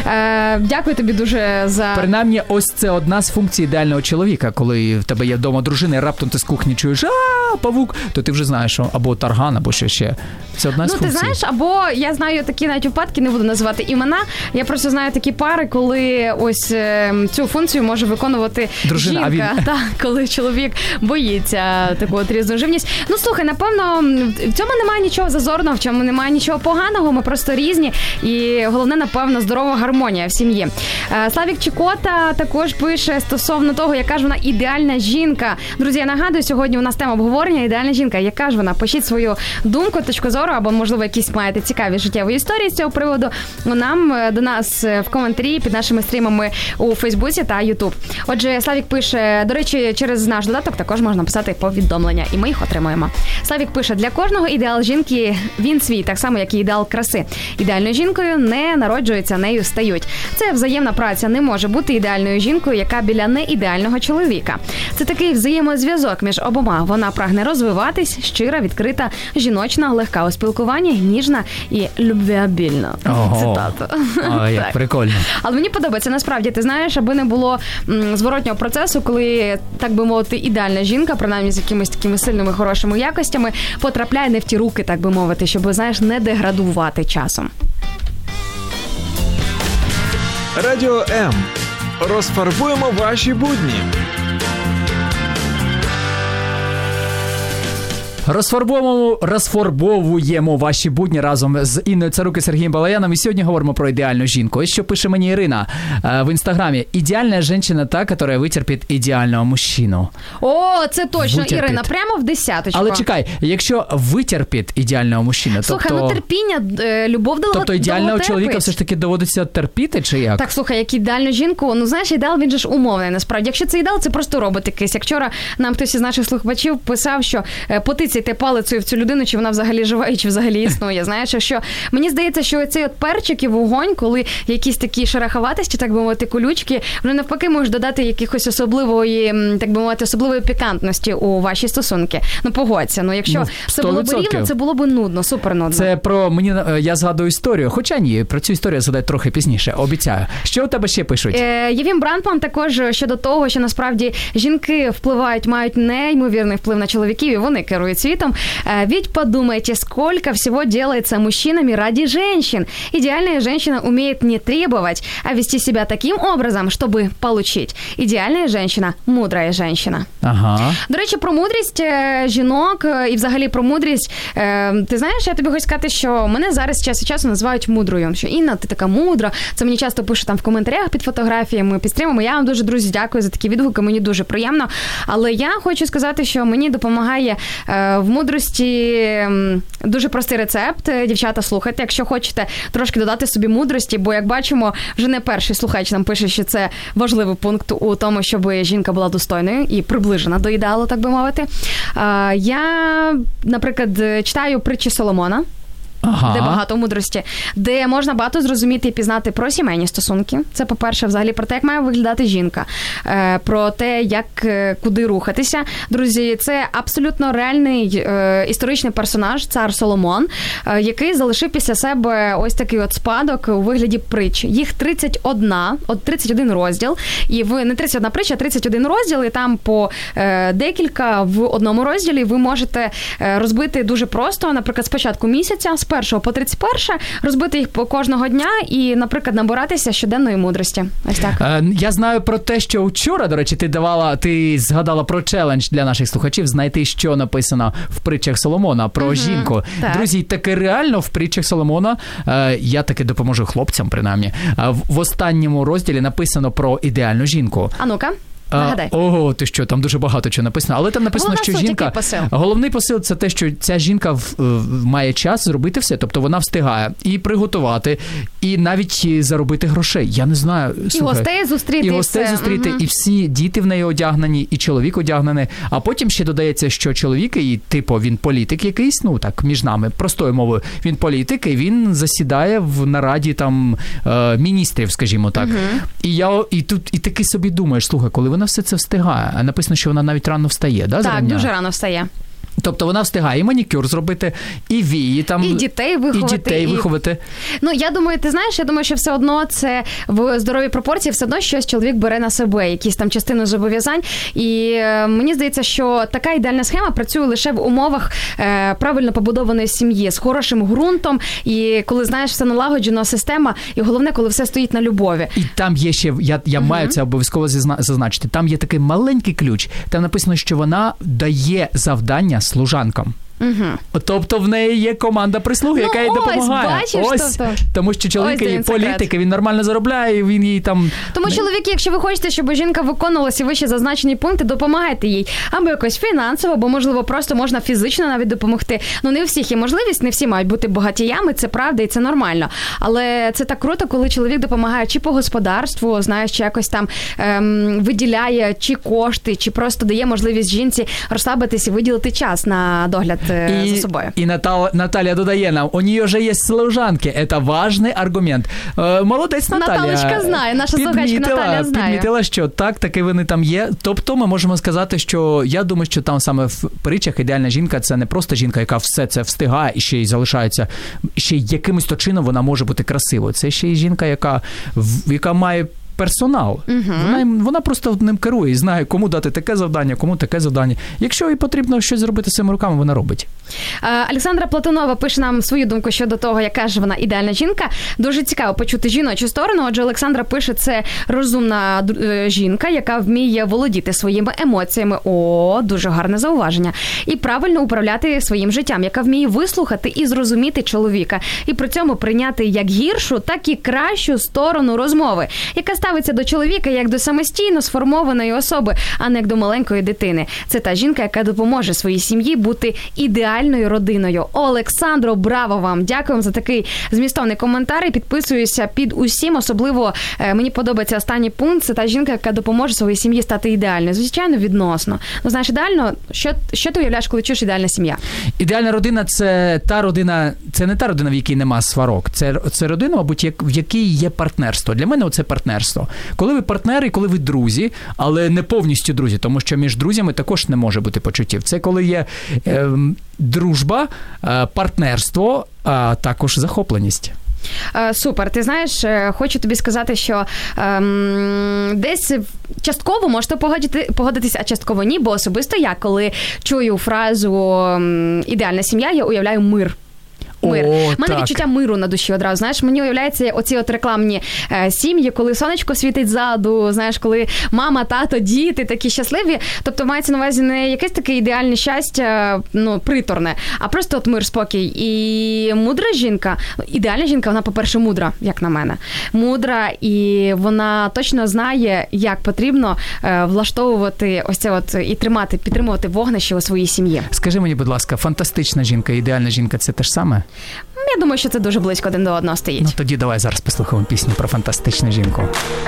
Е, дякую тобі дуже за... Принаймні, ось це одна з функцій ідеального чоловіка, коли в тебе є вдома дружина, і раптом ти з кухні чуєш, а, павук, то ти вже знаєш, що або тарган, або що ще. Це одна з ну, функцій. Ну, ти знаєш, або я знаю такі навіть випадки, не буду називати імена, я просто знаю такі пари, коли ось е, цю функцію може виконувати дружина, жінка, а він... та, коли чоловік боїться таку от різну живність. Ну, слухай, напевно, в цьому немає нічого зазорного, в цьому немає нічого поганого, ми просто різні, і головне, напевно, здорова гармонія в сім'ї. Е, Славік Чикота також пише стосовно того, яка ж вона ідеальна жінка. Друзі, я нагадую, сьогодні у нас тема обговорення ідеальна жінка. Яка ж вона? Пишіть свою думку, точку зору, або, можливо, якісь маєте цікаві життєві історії з цього приводу. Нам, до нас в коментарі під нашими стрімами у Фейсбуці та Ютуб. Отже, Славік пише, до речі, через наш додаток також можна писати повідомлення, і ми їх отримуємо. Славік пише, для кожного ідеал жінки він свій, так само, як і ідеал краси. Ідеальною жінкою не народжуються, нею стають. Це взаємна праця, не може бути ідеальною жінкою, яка біля неідеального чоловіка. Це такий взаємозв'язок між обома. Вона прагне розвиватись, щира, відкрита, жіночна, легка у спілкуванні, ніжна і любвеобільна. Цитата. О, як прикольно. Але мені подобається, насправді, ти знаєш, аби не було м, зворотнього процесу, коли, так би мовити, ідеальна жінка, принаймні з якимись такими сильними, хорошими якостями, потрапляє не в ті руки, так би мовити, щоб, знаєш, не деградувати часом. Радіо М. Розфарбуємо ваші будні. Розфарбовуємо, розфарбовуємо ваші будні разом з Інною Царук і Сергієм Балаяном. І сьогодні говоримо про ідеальну жінку. Ось що пише мені Ірина в інстаграмі. Ідеальна жінка та, яка витерпить ідеального мужчину. О, це точно, Витерпить. Ірина, прямо в десяточку. Але чекай, якщо витерпить ідеального мужчину, Слухай, тобто... ну терпіння, е, любов довго Тобто ідеального довго чоловіка терпить. все ж таки доводиться терпіти, чи як? Так, слухай, як ідеальну жінку, ну знаєш, ідеал, він же ж умовний, насправді. Якщо це ідеал, це просто робот якийсь. Як вчора нам хтось із наших слухачів писав, що е, потицяйте палицею в цю людину, чи вона взагалі жива і чи взагалі існує. Знаєш, що мені здається, що цей от перчик і вогонь, коли якісь такі шероховатості, так би мовити, колючки, вони навпаки можуть додати якихось особливої, так би мовити, особливої пікантності у ваші стосунки. Ну, погодься. Ну, якщо Ну, все було б рівно, це було б нудно, супер нудно. Це про мені, я згадую історію. Хоча ні, про цю історію я згадаю трохи пізніше, обіцяю. Що у тебе ще пишуть? Е, Євім Брандман також щодо того, що насправді жінки впливають, мають неймовірний вплив на чоловіків, і вони керують світом. Е, ведь подумайте, сколько всего делается мужчинами ради женщин. Идеальная женщина умеет не требовать, а вести себя таким образом, чтобы получить. Идеальная женщина – мудрая женщина. Ага. До речі, про мудрість е, жінок е, і взагалі про мудрість. Е, ти знаєш, я тобі хочу сказати, що мене зараз час від часу називають мудрою. Що Інна, ти така мудра. Це мені часто пишуть там в коментарях під фотографіями, під стрімами. Я вам дуже, друзі, дякую за такі відгуки, мені дуже приємно. Але я хочу сказати, що мені допомагає е, в мудрості м, дуже простий рецепт. Дівчата, слухайте, якщо хочете трошки додати собі мудрості, бо, як бачимо, вже не перший слухач нам пише, що це важливий пункт у тому, щоб жінка була достойною і приближена до ідеалу, так би мовити. Е, я, наприклад, читаю притчі Соломона. Ага. Де багато мудрості, де можна багато зрозуміти і пізнати про сімейні стосунки. Це, по-перше, взагалі про те, як має виглядати жінка, про те, як, куди рухатися. Друзі, це абсолютно реальний е, історичний персонаж, цар Соломон, е, який залишив після себе ось такий от спадок у вигляді притч. Їх тридцять один, от тридцять один розділ, і ви не тридцять одна притча, а тридцять один розділ, і там по е, декілька в одному розділі ви можете е, розбити дуже просто, наприклад, спочатку місяця, з першого по тридцять перше, розбити їх по кожного дня і, наприклад, набиратися щоденної мудрості. Ось так. Е, я знаю про те, що вчора, до речі, ти давала, ти згадала про челендж для наших слухачів знайти, що написано в притчах Соломона про угу, жінку. Так. Друзі, таке реально в притчах Соломона, е, я таки допоможу хлопцям, принаймні, е, в, в останньому розділі написано про ідеальну жінку. А ну-ка. Нагадай. А, ого, ти що, там дуже багато чого написано. Але там написано, Головна що суть, жінка... посил. Головний посил – це те, що ця жінка в, в, має час зробити все. Тобто вона встигає і приготувати, і навіть заробити грошей. Я не знаю, і слухай. гостей зустріти. І гостей все. зустріти, угу. І всі діти в неї одягнені, і чоловік одягнений. А потім ще додається, що чоловік, і типу він політик якийсь, ну так, між нами, простою мовою, він політик, і він засідає в нараді там е, міністрів, скажімо так. Угу. І я і тут і таки собі думаєш, слухай, коли вона все це встигає, а написано, що вона навіть рано встає, да? Так, зарання? дуже рано встає. Тобто вона встигає і манікюр зробити, і вії там, і дітей виховати. І дітей і... виховати. Ну, я думаю, ти знаєш, я думаю, що все одно це в здоровій пропорції, все одно щось чоловік бере на себе, якісь там частину зобов'язань. І е, мені здається, що така ідеальна схема працює лише в умовах е, правильно побудованої сім'ї, з хорошим ґрунтом, і коли, знаєш, все налагоджена система, і головне, коли все стоїть на любові. І там є ще, я, я угу. маю це обов'язково зазначити, там є такий маленький ключ, там написано, що вона дає завдання служанкам. Угу. Тобто в неї є команда прислуги, ну, яка їй допомагає. Бачиш, ось, тобто... Тому що чоловік є політик, він нормально заробляє, і він їй там... Тому, чоловіки, якщо ви хочете, щоб жінка виконувала ці вище зазначені пункти, допомагайте їй. Або якось фінансово, або, можливо, просто можна фізично навіть допомогти. Ну, не у всіх є можливість, не всі мають бути багатіями, це правда і це нормально. Але це так круто, коли чоловік допомагає чи по господарству, знаєш, чи якось там ем, виділяє чи кошти, чи просто дає можливість жінці розслабитись і виділити час на догляд і, за собою. І Натал, Наталя додає нам, у нее же есть служанки. Це важний аргумент. Е, молодець Наталя. Наталочка знає, наша слухачка Наталя знає. Підмітила, що так, таки вони там є. Тобто ми можемо сказати, що я думаю, що там саме в притчах ідеальна жінка – це не просто жінка, яка все це встигає і ще й залишається, ще й якимось то чином вона може бути красивою. Це ще й жінка, яка, яка має персонал. Угу. Вона, вона просто ним керує і знає, кому дати таке завдання, кому таке завдання. Якщо їй потрібно щось зробити своїми руками, вона робить. Олександра Платонова пише нам свою думку щодо того, яка ж вона ідеальна жінка. Дуже цікаво почути жіночу сторону. Отже, Олександра пише, це розумна жінка, яка вміє володіти своїми емоціями. О, дуже гарне зауваження. І правильно управляти своїм життям, яка вміє вислухати і зрозуміти чоловіка. І при цьому прийняти як гіршу, так і кращу сторону розмови, яка ставиться до чоловіка як до самостійно сформованої особи, а не як до маленької дитини. Це та жінка, яка допоможе своїй сім'ї бути ідеальною родиною. Олександро, браво вам! Дякуємо за такий змістовний коментар і підписуюся під усім. Особливо е, мені подобається останній пункт. Це та жінка, яка допоможе своїй сім'ї стати ідеальною. Звичайно, відносно. Ну, знаєш, ідеально, що, що ти уявляєш, коли чуєш ідеальна сім'я? Ідеальна родина – це та родина, це не та родина, в якій нема сварок. Це, це родина, мабуть, як, в якій є партнерство. Для мене це партнерство. Коли ви партнери, коли ви друзі, але не повністю друзі, тому що між друзями також не може бути почуттів. Це коли є е, дружба, е, партнерство, а також захопленість. Супер. Ти знаєш, хочу тобі сказати, що ем, десь частково можете погодити, погодитися, а частково ні, бо особисто я, коли чую фразу «ідеальна сім'я», я уявляю мир. Мир. У мене так. Відчуття миру на душі одразу. Знаєш, мені уявляється оці от рекламні е, сім'ї, коли сонечко світить ззаду, знаєш, коли мама, тато, діти такі щасливі. Тобто мається на увазі не якесь таке ідеальне щастя, ну, приторне, а просто от мир, спокій. І мудра жінка, ідеальна жінка, вона, по-перше, мудра, як на мене. Мудра, і вона точно знає, як потрібно е, влаштовувати ось це от і тримати, підтримувати вогнище у своїй сім'ї. Скажи мені, будь ласка, фантастична жінка, ідеальна жінка – це те ж саме? Я думаю, що це дуже близько один до одного стоїть. Ну тоді давай зараз послухаємо пісню про фантастичну жінку.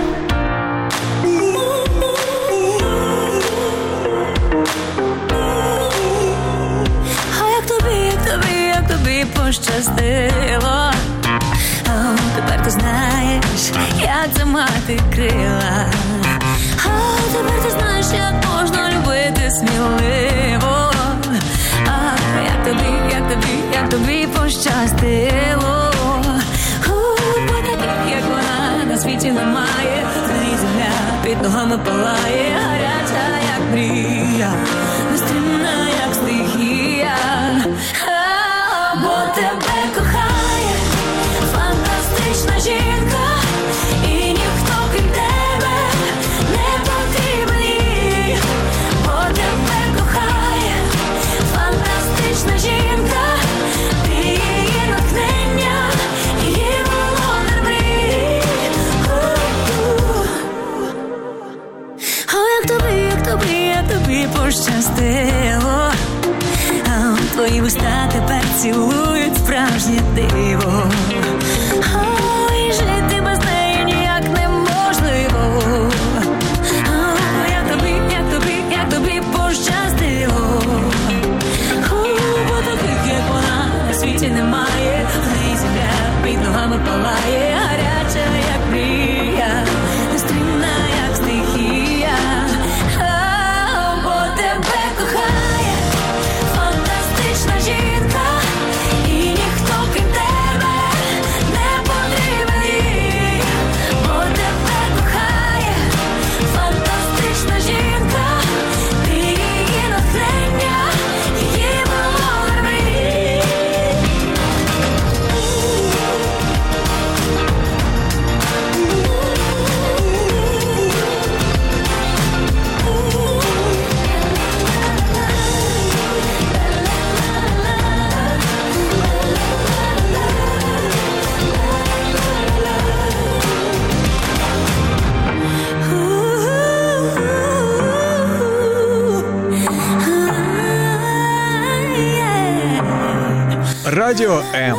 А як тобі, як тобі, як тобі пощастило. О, тепер ти знаєш, як це мати крила. О, тепер ти знаєш, як можна любити сміливо. А як тобі, як тобі, як тобі пощастило. У, бо таких, як вона, на світі немає. Твій земля під ногами палає, гаряча, як мрія, нестримна, як стихія. А, бо тебе кохає фантастична жінка, і ніхто крім тебе не потрібен їй. Бо тебе кохає фантастична жінка, ти її натхнення, її володар мрій. О, як тобі, як тобі, як тобі пощастило. А твої вуста тепер цілують справжнє диво. О, і жити без неї ніяк неможливо. О, як тобі, як тобі, як тобі пощастило. Бо таких, як вона, на світі немає. В неї земля під ногами палає, гаряча, як мрія, нестримна, як стихія. Бо тебе кохає фантастична жінка, і ніхто крім тебе не потрібен їй. Бо тебе кохає фантастична жінка, ти її натхнення, її володар мрій. Радіо М.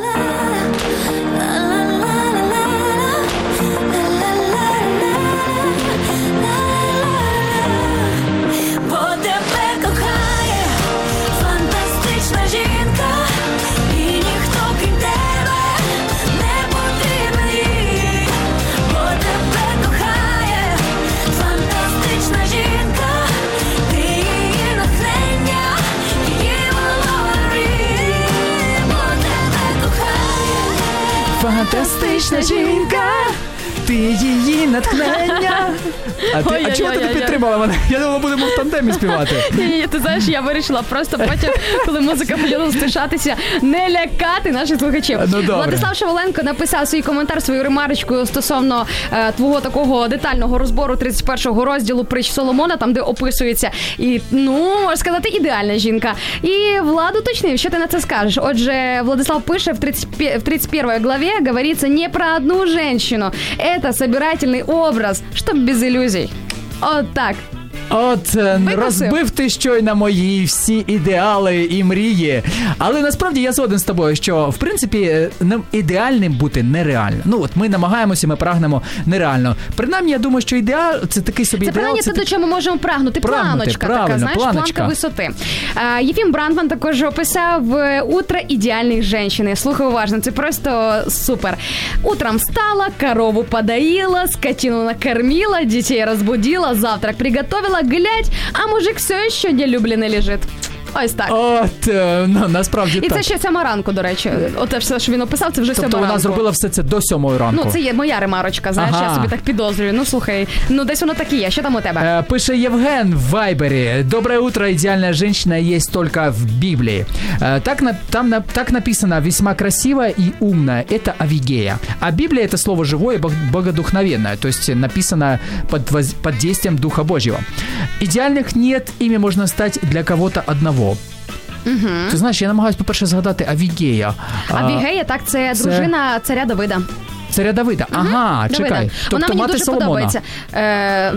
Бо тебе кохає фантастична жінка, і ніхто крім тебе не потрібен їй. Бо тебе кохає фантастична жінка, ти її натхнення, її володар мрій. Бо тебе кохає Фантастична жінка, Ти її натхнення. А, ти, а чого ти не підтримала мене? Я думала, будемо в тандемі співати. Ні, ти знаєш, я вирішила просто потім, коли музика почала стишатися, не лякати наших слухачів. Ну, добре. Владислав Шеваленко написав свій коментар, свою ремарочку стосовно е, твого такого детального розбору тридцять першого розділу притч Соломона, там, де описується і, ну, можна сказати, ідеальна жінка. І Влад уточнив, що ти на це скажеш. Отже, Владислав пише, в тридцать первой главе говорится не про одну женщину. Это собирательный образ, чтоб без иллюзий. Вот так. От, розбив ти щойно мої всі ідеали і мрії. Але насправді я згоден з тобою, що, в принципі, ідеальним бути нереально. Ну, от ми намагаємося, ми прагнемо нереально. Принаймні, я думаю, що ідеал – це такий собі це ідеал. Це принаймні те, до чого ми можемо прагнути. Прагнути, планочка правильно, така, знаєш, планочка. планка висоти. А, Єфім Брандман також описав «Утро ідеальних женщин». Слухай уважно, це просто супер. Утром встала, корову подоила, скотину накормила, детей разбудила, завтрак приготовила, глядь, а мужик все ще нелюблений лежить. Ось так. От, ну, насправді І так. це ще сьома ранку, до речі. Оте все, що він описав, це вже тобто сьома ранку. Тобто вона зробила все це до сьомої ранку? Ну, це є моя ремарочка, знаєш, ага. я собі так підозрюю. Ну, слухай, ну десь воно так і є. Що там у тебе? Е, пише Євген в Вайбері. Доброе утро, идеальная женщина есть только в Библии. Е, так, на, там на, так написано весьма красивая и умная. Это Авигея. А Библия — это слово живое и богодухновенное, то есть написано под, воз, под действием Духа Божьего. Идеальных нет, ими можно стать для кого-то одного. Угу. Ти знаєш, я намагаюсь, по-перше, згадати Авігея. Авігея, так, це, це дружина царя Давида. Царя Давида. Ага, Давида. чекай. Тобто вона мені мати дуже Соломона. подобається. Е,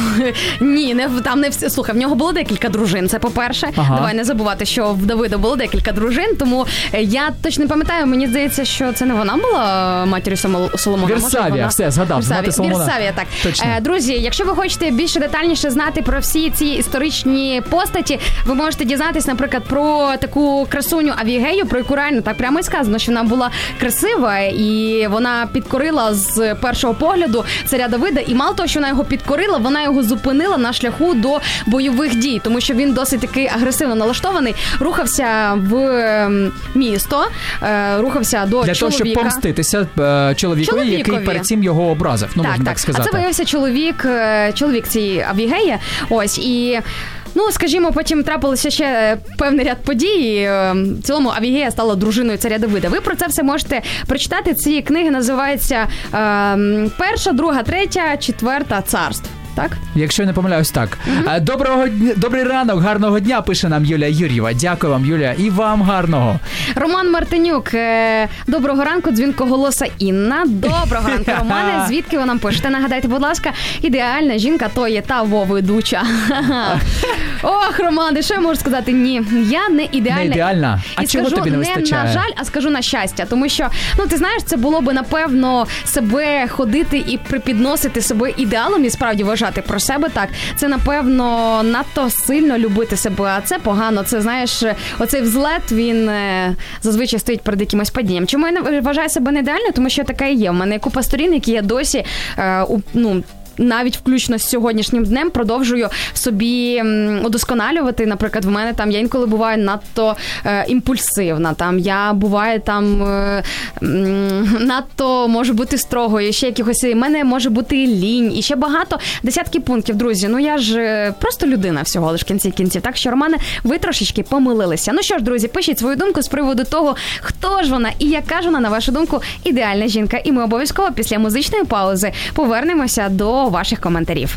ні, не, там не всі. Слухай, в нього було декілька дружин, це по-перше. Ага. Давай не забувати, що в Давида було декілька дружин, тому я точно не пам'ятаю, мені здається, що це не вона була матір'ю Соломона. Вірсавія, все, згадав. Вірсавія, Вірсавія, так. Точно. Е, друзі, якщо ви хочете більше детальніше знати про всі ці історичні постаті, ви можете дізнатись, наприклад, про таку красуню Авігею, про яку реально так прямо і сказано, що вона була красива і вона підкорила з першого погляду царя Давида, і мало того, що вона його підкорила, вона його зупинила на шляху до бойових дій, тому що він досить такий агресивно налаштований, рухався в місто, рухався до для чоловіка. Для того, щоб помститися чоловікові, чоловікові, який перед цим його образив, ну, так, можна так. так сказати. А це виявився чоловік, чоловік цієї Авігеї, ось, і ну, скажімо, потім трапилося ще певний ряд подій. В цілому Авігея стала дружиною царя Давида. Ви про це все можете прочитати. Ці книги називаються е, перша, друга, третя, четверта царств. Так? Якщо я не помиляюсь, так. Mm-hmm. Доброго дня, добрий ранок, гарного дня, пише нам Юлія Юр'єва. Дякую вам, Юлія, і вам гарного. Роман Мартинюк. Доброго ранку, дзвінкоголоса Інна. Доброго ранку, Романе. Звідки ви нам пишете? Нагадайте, будь ласка, ідеальна жінка то є та ведуча. Ох, Романе, що я можу сказати? Ні, я не ідеальна. Не ідеальна? А і чого скажу, тобі не вистачає? Не на жаль, а скажу на щастя. Тому що, ну, ти знаєш, це було би, напевно, себе ходити і припідносити себе ідеалом і справді вважати про себе так. Це, напевно, надто сильно любити себе, а це погано. Це, знаєш, оцей взлет, він е, зазвичай стоїть перед якимось падінням. Чому я не вважаю себе не ідеально? Тому що таке є. У мене купа сторін, які я досі, е, у, ну, навіть включно з сьогоднішнім днем продовжую собі удосконалювати. Наприклад, в мене там я інколи буваю надто е, імпульсивна, там я буваю там е, надто можу бути строгою, ще якихось, в мене може бути лінь, і ще багато, десятки пунктів, друзі. Ну я ж просто людина всього лиш в кінці кінців. Так що, Романе, ви трошечки помилилися. Ну що ж, друзі, пишіть свою думку з приводу того, хто ж вона і яка ж вона, на вашу думку, ідеальна жінка. І ми обов'язково після музичної паузи повернемося до ваших коментарів.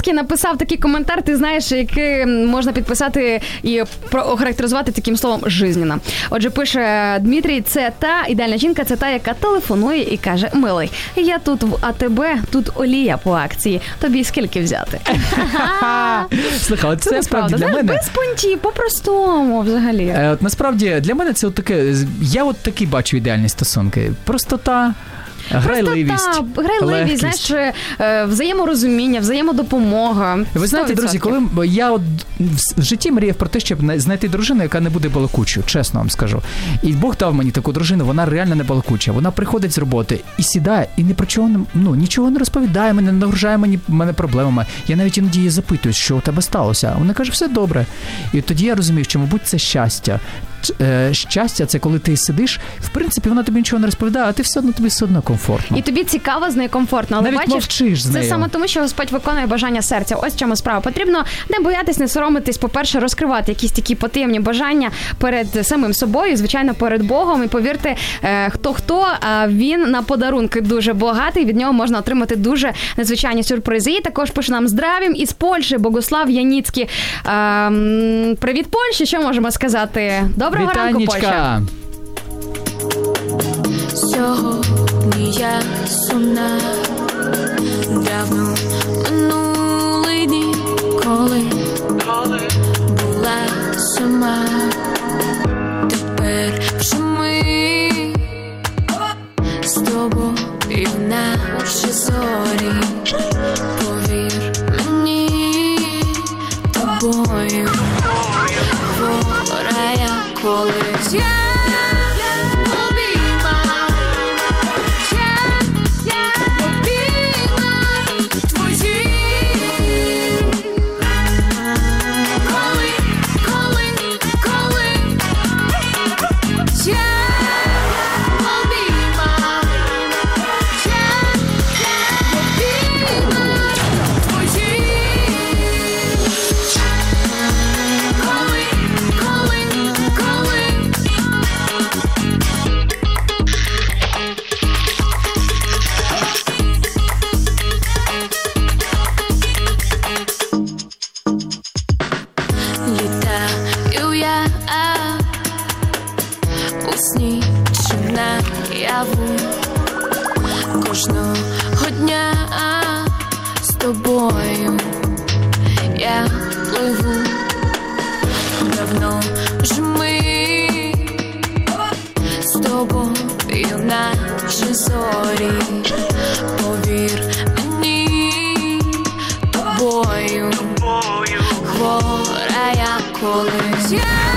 Михайлівський написав такий коментар, ти знаєш, який можна підписати і охарактеризувати таким словом «жизненно». Отже, пише Дмитрій, це та ідеальна жінка, це та, яка телефонує і каже: милий, я тут в АТБ, тут олія по акції, тобі скільки взяти? Слухай, це, це насправді для мене... Без понтів, по-простому взагалі. Е, от насправді для мене це от таке, я от такі бачу ідеальні стосунки. Простота, грайливість, Просто, та, грайливість, легкість. знаєш, взаєморозуміння, взаємодопомога. Ви знаєте, друзі, коли я от в житті мріяв про те, щоб знайти дружину, яка не буде балакучою, чесно вам скажу. І Бог дав мені таку дружину, вона реально не балакуча. Вона приходить з роботи і сідає, і ні про чого, ну, нічого не розповідає мене, не нагружає мені, мене проблемами. Я навіть іноді її запитую, що у тебе сталося. А вона каже, все добре. І тоді я розумію, що, мабуть, це щастя. Щастя – це коли ти сидиш, в принципі, вона тобі нічого не розповідає, а ти все одно, тобі все одно комфортно. І тобі цікаво з нею, комфортно. Але навіть бачиш, мовчиш з нею. Це саме тому, що Господь виконує бажання серця. Ось в чому справа. Потрібно не боятись, не соромитись, по-перше, розкривати якісь такі потаємні бажання перед самим собою, звичайно, перед Богом. І повірте, хто-хто, а він на подарунки дуже багатий, від нього можна отримати дуже незвичайні сюрпризи. І також пише нам здравім із Польщі, Богослав Яніцький. Ем, привіт, Польщі, що можемо сказати? Доброго ранку, Польща. Сьогодні я сумна, давно минули дні, коли була сама. Тепер вже ми з тобою наші зорі, повір мені, тобою хвора я колись. Я кожного дня з тобою я пливу, давно вже ми з тобою наші зорі, повір мені, тобою хвора я колись.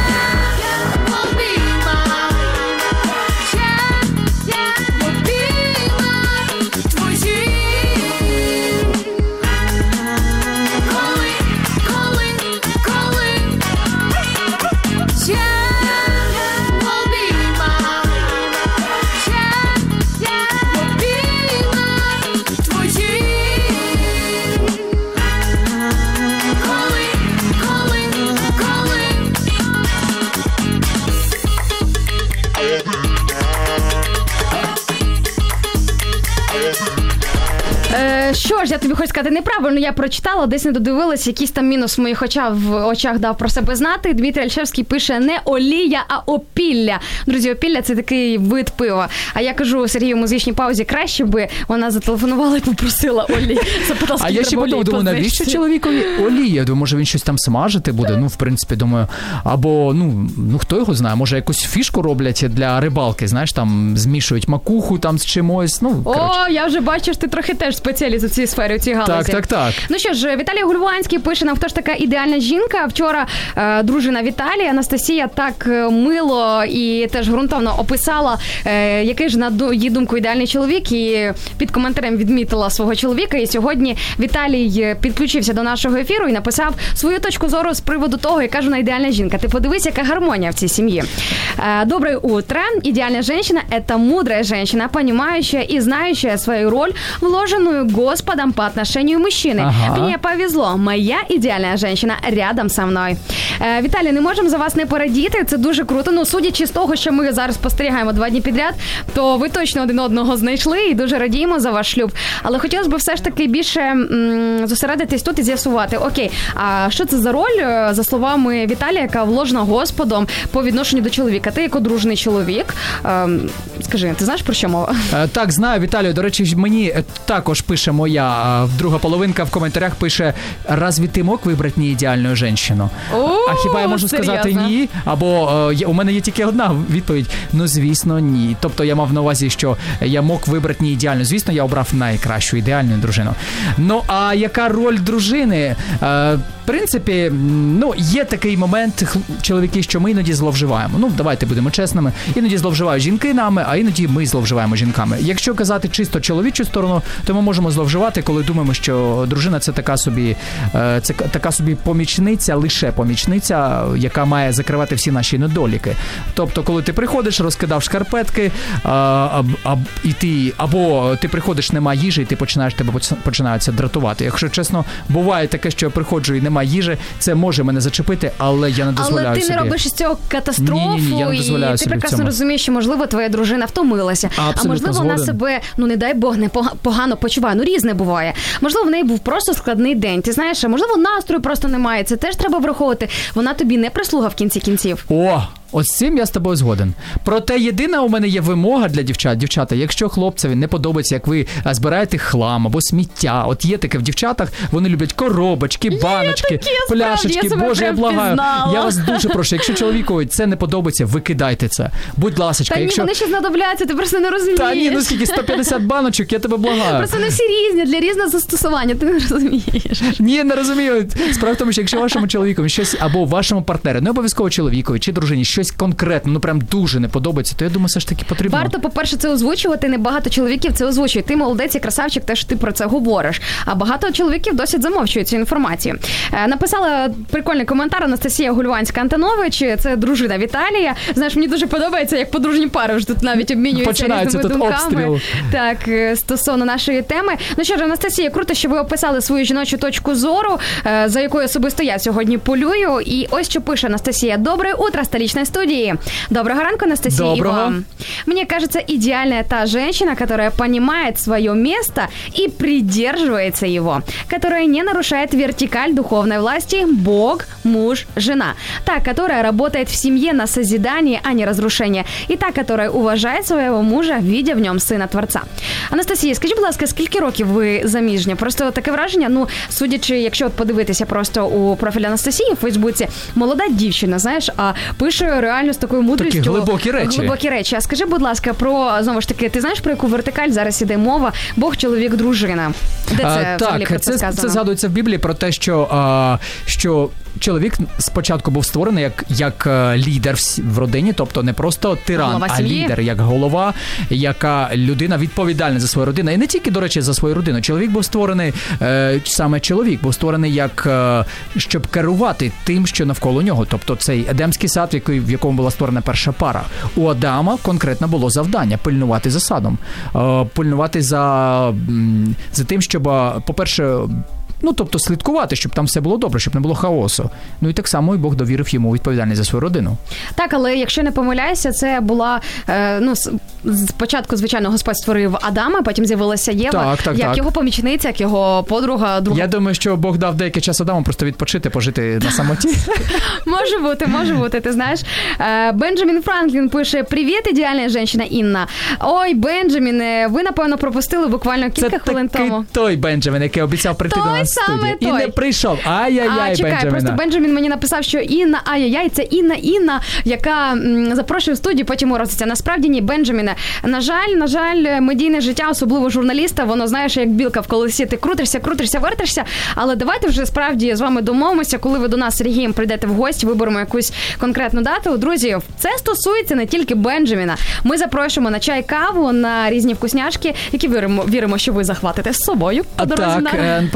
Що ж, я тобі хочу сказати, неправильно я прочитала, десь не додивилась, якийсь там мінус в моїх очах, в очах дав про себе знати. Дмитрій Альшевський пише не олія, а опілля. Друзі, опілля – це такий вид пива. А я кажу Сергію в музичній паузі, краще би вона зателефонувала і попросила олії. Запитала, а я ще подумав, думаю, навіщо чоловікові олія? Думаю, може він щось там смажити буде? Ну, в принципі, думаю, або, ну, ну хто його знає, може якусь фішку роблять для рибалки, знаєш, там змішують макуху там з чимось, ну, коротше. О, я вже бачу, що ти трохи теж спеціаліст у цій сфері, у цій галузі. Так, так, так. Ну що ж, Віталій Гульванський пише нам, хто ж така ідеальна жінка. Вчора е, дружина Віталія, Анастасія, так мило і теж ґрунтовно описала, е, який ж, на її думку, ідеальний чоловік, і під коментарем відмітила свого чоловіка. І сьогодні Віталій підключився до нашого ефіру і написав свою точку зору з приводу того, яка ж вона ідеальна жінка. Ти подивись, яка гармонія в цій сім'ї. Е, Доброе утро. Идеальная женщина – это мудрая женщина, понимающая и знающая свою роль, вложенную Господом Господом по отношению мужчины. Ага. Мне повезло. Моя ідеальна жінка рядом со мною. Е, Віталій, не можемо за вас не порадіти. Це дуже круто. Ну, судячи з того, що ми зараз спостерігаємо два дні підряд, то ви точно один одного знайшли і дуже радіємо за ваш шлюб. Але хотілося б все ж таки більше м- зосередитись тут і з'ясувати. Окей, а що це за роль, за словами Віталія, яка вложена Господом по відношенню до чоловіка? Ти як одружений чоловік. Е, скажи, ти знаєш, про що мова? Е, так, знаю, Віталію. До речі, мені також пише моя е, друга половинка в коментарях, пише: «Разве ти мог вибрати не ідеальну жінку?» А хіба я можу серйозно? сказати ні? Або е, у мене є тільки одна відповідь. Ну, звісно, ні. Тобто я мав на увазі, що я мог вибрати не ідеальну. Звісно, я обрав найкращу, ідеальну дружину. Ну, а яка роль дружини? Е, в принципі, ну, є такий момент, чоловіки, що ми іноді зловживаємо. Ну, давайте будемо чесними. Іноді зловживають жінки нами, а іноді ми зловживаємо жінками. Якщо казати чисто чоловічу сторону, то ми можемо зловживати, коли думаємо, що дружина – це така собі, е, це така собі помічниця, лише помічниця, яка має закривати всі наші недоліки. Тобто, коли ти приходиш, розкидав шкарпетки, а, а, а, і ти, або ти приходиш, нема їжі, і ти починаєш, тебе починаються дратувати. Якщо чесно, буває таке, що я приходжу і нема їжі, це може мене зачепити, але я не дозволяю Але ти собі. не робиш із цього катастрофу, Ні, ні, ні, я не дозволяю і ти собі прекрасно цьому. розумієш, що, можливо, твоя дружина втомилася, Абсолютно а можливо, вона згоден. себе, ну не дай Бог, не погано почуває. Ну, різне буває. Можливо, в неї був просто складний день. Ти знаєш, а можливо, настрою просто немає. Це теж треба враховувати. Вона тобі не прислуга в кінці кінців. О, ось з цим я з тобою згоден. Проте єдина у мене є вимога для дівчат. Дівчата, якщо хлопцеві не подобається, як ви збираєте хлам або сміття, от є таке в дівчатах, вони люблять коробочки, баночки, таке, пляшечки. справді, я себе Боже, я прям благаю. впізнала. Я вас дуже прошу, якщо чоловікові це не подобається, викидайте це. Будь ласочка, Та ні, якщо... вони ще знадобляться, ти просто не розумієш. Та ні, ну скільки, сто п'ятдесят баночок, я тебе благаю. Просто не всі різні, для різного застосування, ти не розумієш. Ні, не розумію. Справа в тому, що якщо вашому чоловікові щось, або вашому партнеру, не обов'язково чоловікові чи дружині, щось конкретно, ну прям дуже не подобається, то я думаю, все ж таки потрібно. Варто, по-перше, це озвучувати, не багато чоловіків це озвучують. Ти молодець і красавчик, теж ти про це говориш. А багато чоловіків досить замовчують цю інформацію. Е, написала прикольний коментар Анастасія Гульванська-Антонович, це дружина Віталія. Знаєш, мені дуже подобається, як подружні пари вже тут навіть обмінюються Починається різними тут думками. обстріл. Так, стосовно нашої теми. Ну що ж, Анастасія, круто, що ви описали свою жіночу точку зору, е, за якою особисто я сьогодні полюю. І ось що пише Анастасія. Доброе утро, столичной студии. Доброго ранку, Анастасия, Доброго. и вам. Мне кажется, идеальная та женщина, которая понимает свое место и придерживается его, которая не нарушает вертикаль духовной власти Бог, муж, жена. Та, которая работает в семье на созидание, а не разрушение. И та, которая уважает своего мужа, видя в нем сына Творца. Анастасія, скажіть, будь ласка, скільки років ви заміжня? Просто таке враження, ну, судячи, якщо от подивитися просто у профіль Анастасії в Фейсбуці, молода дівчина, знаєш, а пише реально з такою мудрістю. Такі глибокі речі. Глибокі речі. А скажи, будь ласка, про, знову ж таки, ти знаєш, про яку вертикаль зараз іде мова? Бог, чоловік, дружина. Де це А, взагалі про так, це це, сказано? це згадується в Біблії про те, що, а, що чоловік спочатку був створений як, як лідер в, в родині, тобто не просто тиран, Голова а сім'ї. лідер, як голова, яка людина відповідальна за свою родину. І не тільки, до речі, за свою родину. Чоловік був створений, е, саме чоловік був створений як, е, щоб керувати тим, що навколо нього. Тобто цей Едемський сад, в, який, в якому була створена перша пара. У Адама конкретно було завдання пильнувати за садом, е, пильнувати за, м, за тим, щоб, по-перше, ну, тобто слідкувати, щоб там все було добре, щоб не було хаосу. Ну і так само і Бог довірив йому відповідальність за свою родину. Так, але якщо не помиляюся, це була, е, ну, спочатку, звичайно, Господь створив Адама, потім з'явилася Єва, Так, так, як так. його помічниця, як його подруга, друга. Я думаю, що Бог дав деякий час Адаму просто відпочити, пожити на самоті. Може бути, може бути, ти знаєш. Е, Бенджамін Франклін пише: «Привіт, ідеальна жінка Інна». Ой, Бенджамін, ви, напевно, пропустили буквально кілька Це хвилин такий тому. той Бенджамін, який обіцяв прийти Той до нас в саме студію. І той. не прийшов. Ай-яй-яй, А, чекай, Бенджаміна. просто Бенджамін мені написав, що Інна, ай-яй-яй, це Інна, Інна, яка м, запрошує в студію, потім уроситься. Насправді ні, Бенджаміне. На жаль, на жаль, медійне життя, особливо журналіста, воно, знаєш, як білка в колесі. Ти крутишся, крутишся, вертишся. Але давайте вже справді з вами домовимося, коли ви до нас з Сергієм прийдете в гості, виберемо якусь конкретну дату. Друзі, це стосується не тільки Бенджаміна. Ми запрошуємо на чай, каву, на різні вкусняшки, які віримо, віримо, що ви захватите з собою. А по дорозі так, на- е, про всяк випадок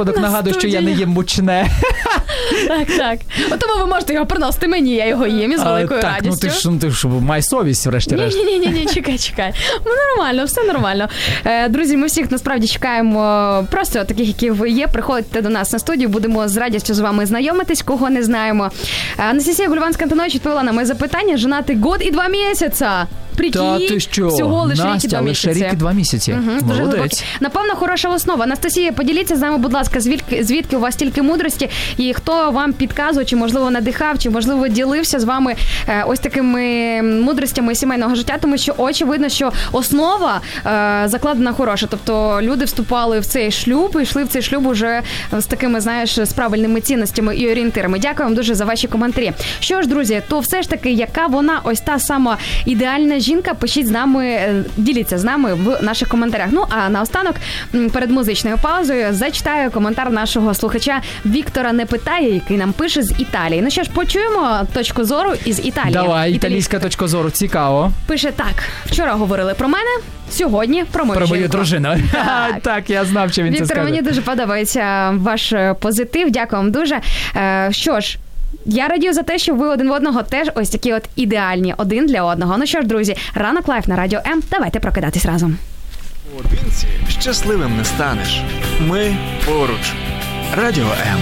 випадок нагадую, що я не їм мучне. Так, так. От тому ви можете його приносити мені, я його їм із великою а, так, радістю. Так, ну ти ж, ти ж май совість, врешті-решт. Ні-ні-ні, чекай, чекай. Ну, нормально, все нормально. Е, друзі, ми всіх насправді чекаємо просто таких, які ви є. Приходьте до нас на студію, будемо з радістю з вами знайомитись, кого не знаємо. Анастасія Гульванська-Антонович відповіла на моє запитання. Женатий год і два місяця. Прикинь, Та ти що? всього лише рік і Настя, два лише місяці. рік і два місяці. Угу, Молодець. Напевно, хороша основа. Анастасія, поділіться з нами, будь ласка, звідки, звідки у вас стільки мудрості, і хто вам підказував, чи, можливо, надихав, чи, можливо, ділився з вами е, ось такими мудростями сімейного життя, тому що очевидно, що основа е, закладена хороша. Тобто люди вступали в цей шлюб і йшли в цей шлюб уже з такими, знаєш, з правильними цінностями і орієнтирами. Дякую вам дуже за ваші коментарі. Що ж, друзі, то все ж таки, яка вона ось та сама ідеальна жінка, пишіть з нами, діліться з нами в наших коментарях. Ну, а наостанок, перед музичною паузою, зачитаю коментар нашого слухача Віктора Не питає, який нам пише з Італії. Ну що ж, почуємо точку зору із Італії. Давай, італійська точка зору, цікаво. Пише так, вчора говорили про мене, сьогодні про мою Про жінку. мою дружину. Так. так, я знав, що він Віктор, це скаже. мені дуже подобається ваш позитив, дякую вам дуже. Що ж, я радію за те, що ви один в одного теж ось такі от ідеальні один для одного. Ну що ж, друзі, ранок лайф на Радіо М. Давайте прокидатись разом. Поодинці щасливим не станеш. Ми поруч. Радіо М.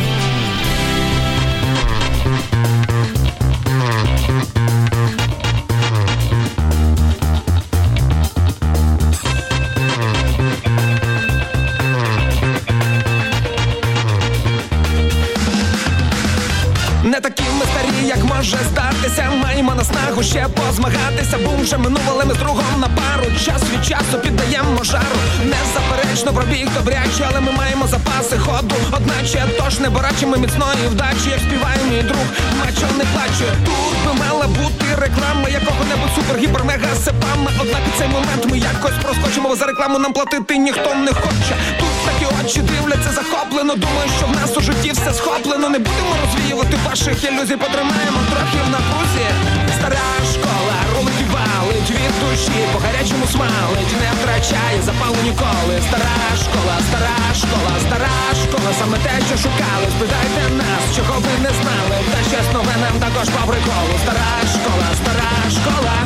Не такі ми старі, як може здатися. Маємо наснагу ще позмагатися. Бум вже минув, але ми з другом на пару. Час від часу піддаємо жару. Незаперечно пробіг добряче, але ми маємо запаси ходу. Одначе, тож не борачимо міцної вдачі. Як співає мій друг, мачо не плаче. Тут би мала бути реклама якого-небудь супер-гіпер-мега-сепами. Однак у цей момент ми якось проскочимо, бо за рекламу нам платити ніхто не хоче. Тут такі очі дивляться захоплено. Думаю, що в нас у житті все схоплено. Не будемо розвіювати ваших ілюзій, потримаємо трохи в напрузі. Стара школа рулить і валить від душі, по гарячому смалить, не втрачає запалу ніколи. Стара школа, стара школа, стара школа, саме те, що шукали. Спитайте нас, чого ви не знали, та щось нове нам також по приколу. Стара школа, стара школа.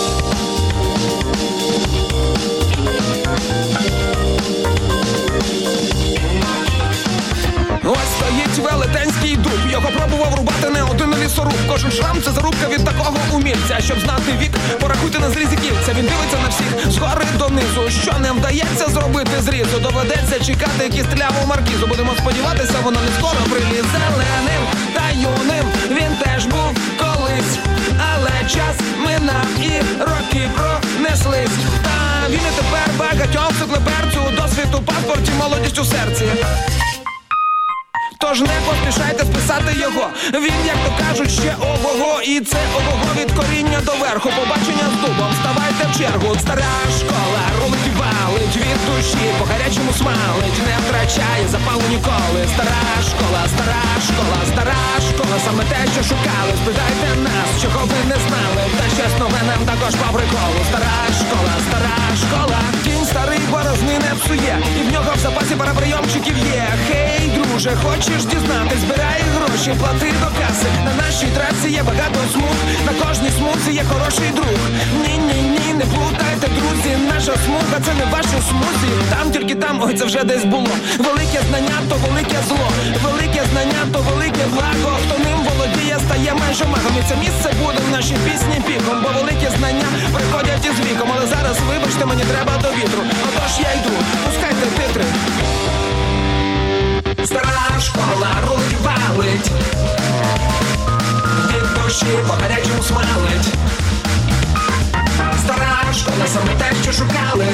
Ось стоїть велетенський дуб, його пробував рубати не один лісоруб. Кожен шрам – це зарубка від такого умільця. Щоб знати вік, порахуйте на зрізі кільця. Він дивиться на всіх згори донизу. Що не вдається зробити зрізу, доведеться чекати кістляву маркізу. Будемо сподіватися, воно не скоро прилізе. Зеленим та юним він теж був колись, але час минав і роки пронеслись. Та він і тепер багатьом циклоперцю, досвід у паспорті, молодість у серці. Тож не поспішайте списати його. Він, як то кажуть, ще ого-го. І це ого-го від коріння до верху. Побачення з дубом, ставайте в чергу. Стара школа рулить і валить від душі, по гарячому смалить, не втрачає запалу ніколи. Стара школа, стара школа, стара школа, саме те, що шукали. Спитайте нас, чого ви не знали, та щось нове нам також по приколу. Стара школа, стара школа. Кінь старий борозни не псує, і в нього в запасі пара прийомчиків є. Хей, друже, хочеш дізнатись, збирай гроші, плати до каси. На нашій трасі є багато смуг, на кожній смузі є хороший друг. Ні-ні-ні, не плутайте, друзі, наша смуга це не ваші смузі. Там тільки там, ой, це вже десь було. Велике знання, то велике зло. Велике знання, то велике благо. Хто ним володіє, стає майже магом. І це місце буде в нашій пісні піком. Бо велике знання приходять із віком. Але зараз, вибачте, мені треба до вітру. Отож я йду, пускайте титри. Стара школа рулить валить, від душі по гарячому смалить. Стара школа, саме те, що шукали.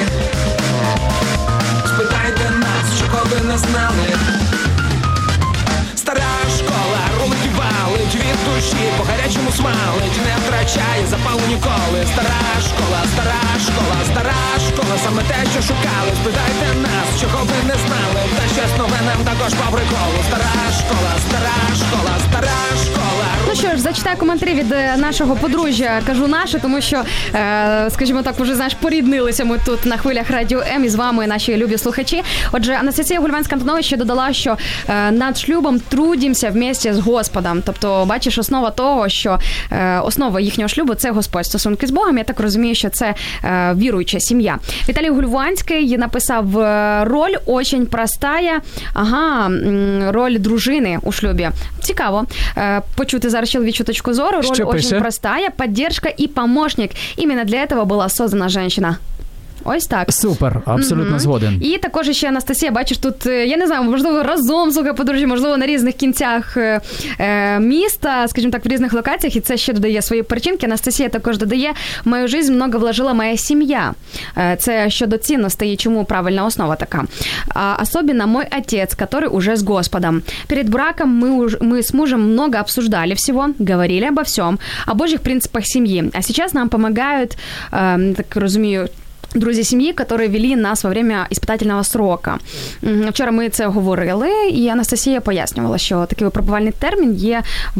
Спитайте нас, чого ви не знали. Стара школа рулить валить, від душі по гарячому смалить, не втрачає запалу ніколи. Стара школа, стара школа, стара школа, саме те, що шукали. Спитайте нас, чого ви не знали, та щось нове нам також по приколу. Стара школа, стара школа, стара школа. Ну що ж, зачитаю коментарі від е, нашого подружжя. Кажу наше, тому що, е, скажімо так, вже, знаєш, поріднилися ми тут на хвилях Радіо М, і з вами наші любі слухачі. Отже, Анастасія Гульванська-Антонова ще додала, що е, над шлюбом трудимося вместе з Господом. Тобто, бачиш, основа того, що е, основа їхнього шлюбу – це Господь, стосунки з Богом. Я так розумію, що це е, віруюча сім'я. Віталій Гульванський написав: роль очень простая. Ага, роль дружини у шлюбі. Цікаво е, почути зараз чоловічу точку зору. Роль Що очень пише? простая, поддержка и помощник. Именно для этого была создана женщина. Ось так. Супер, абсолютно Мгм. згоден. І також ще Анастасія, бачиш, тут, е, я не знаю, можливо, разом, слухай, подружжя, можливо, на різних кінцях е, е, міста, скажімо так, в різних локаціях, і це ще додає свої перчинки. Анастасія також додає: в мою жизнь много вложила моя сім'я. Е, це щодо цінностей і чому правильна основа така. А, особенно мой отец, который уже с Господом. Перед браком мы, уж, мы с мужем много обсуждали всего, говорили обо всем, о божьих принципах семьи. А сейчас нам помогают, е, так розумію, друзі сім'ї, які вели нас во время іспитательного срока. Вчора ми це говорили, і Анастасія пояснювала, що такий випробувальний термін є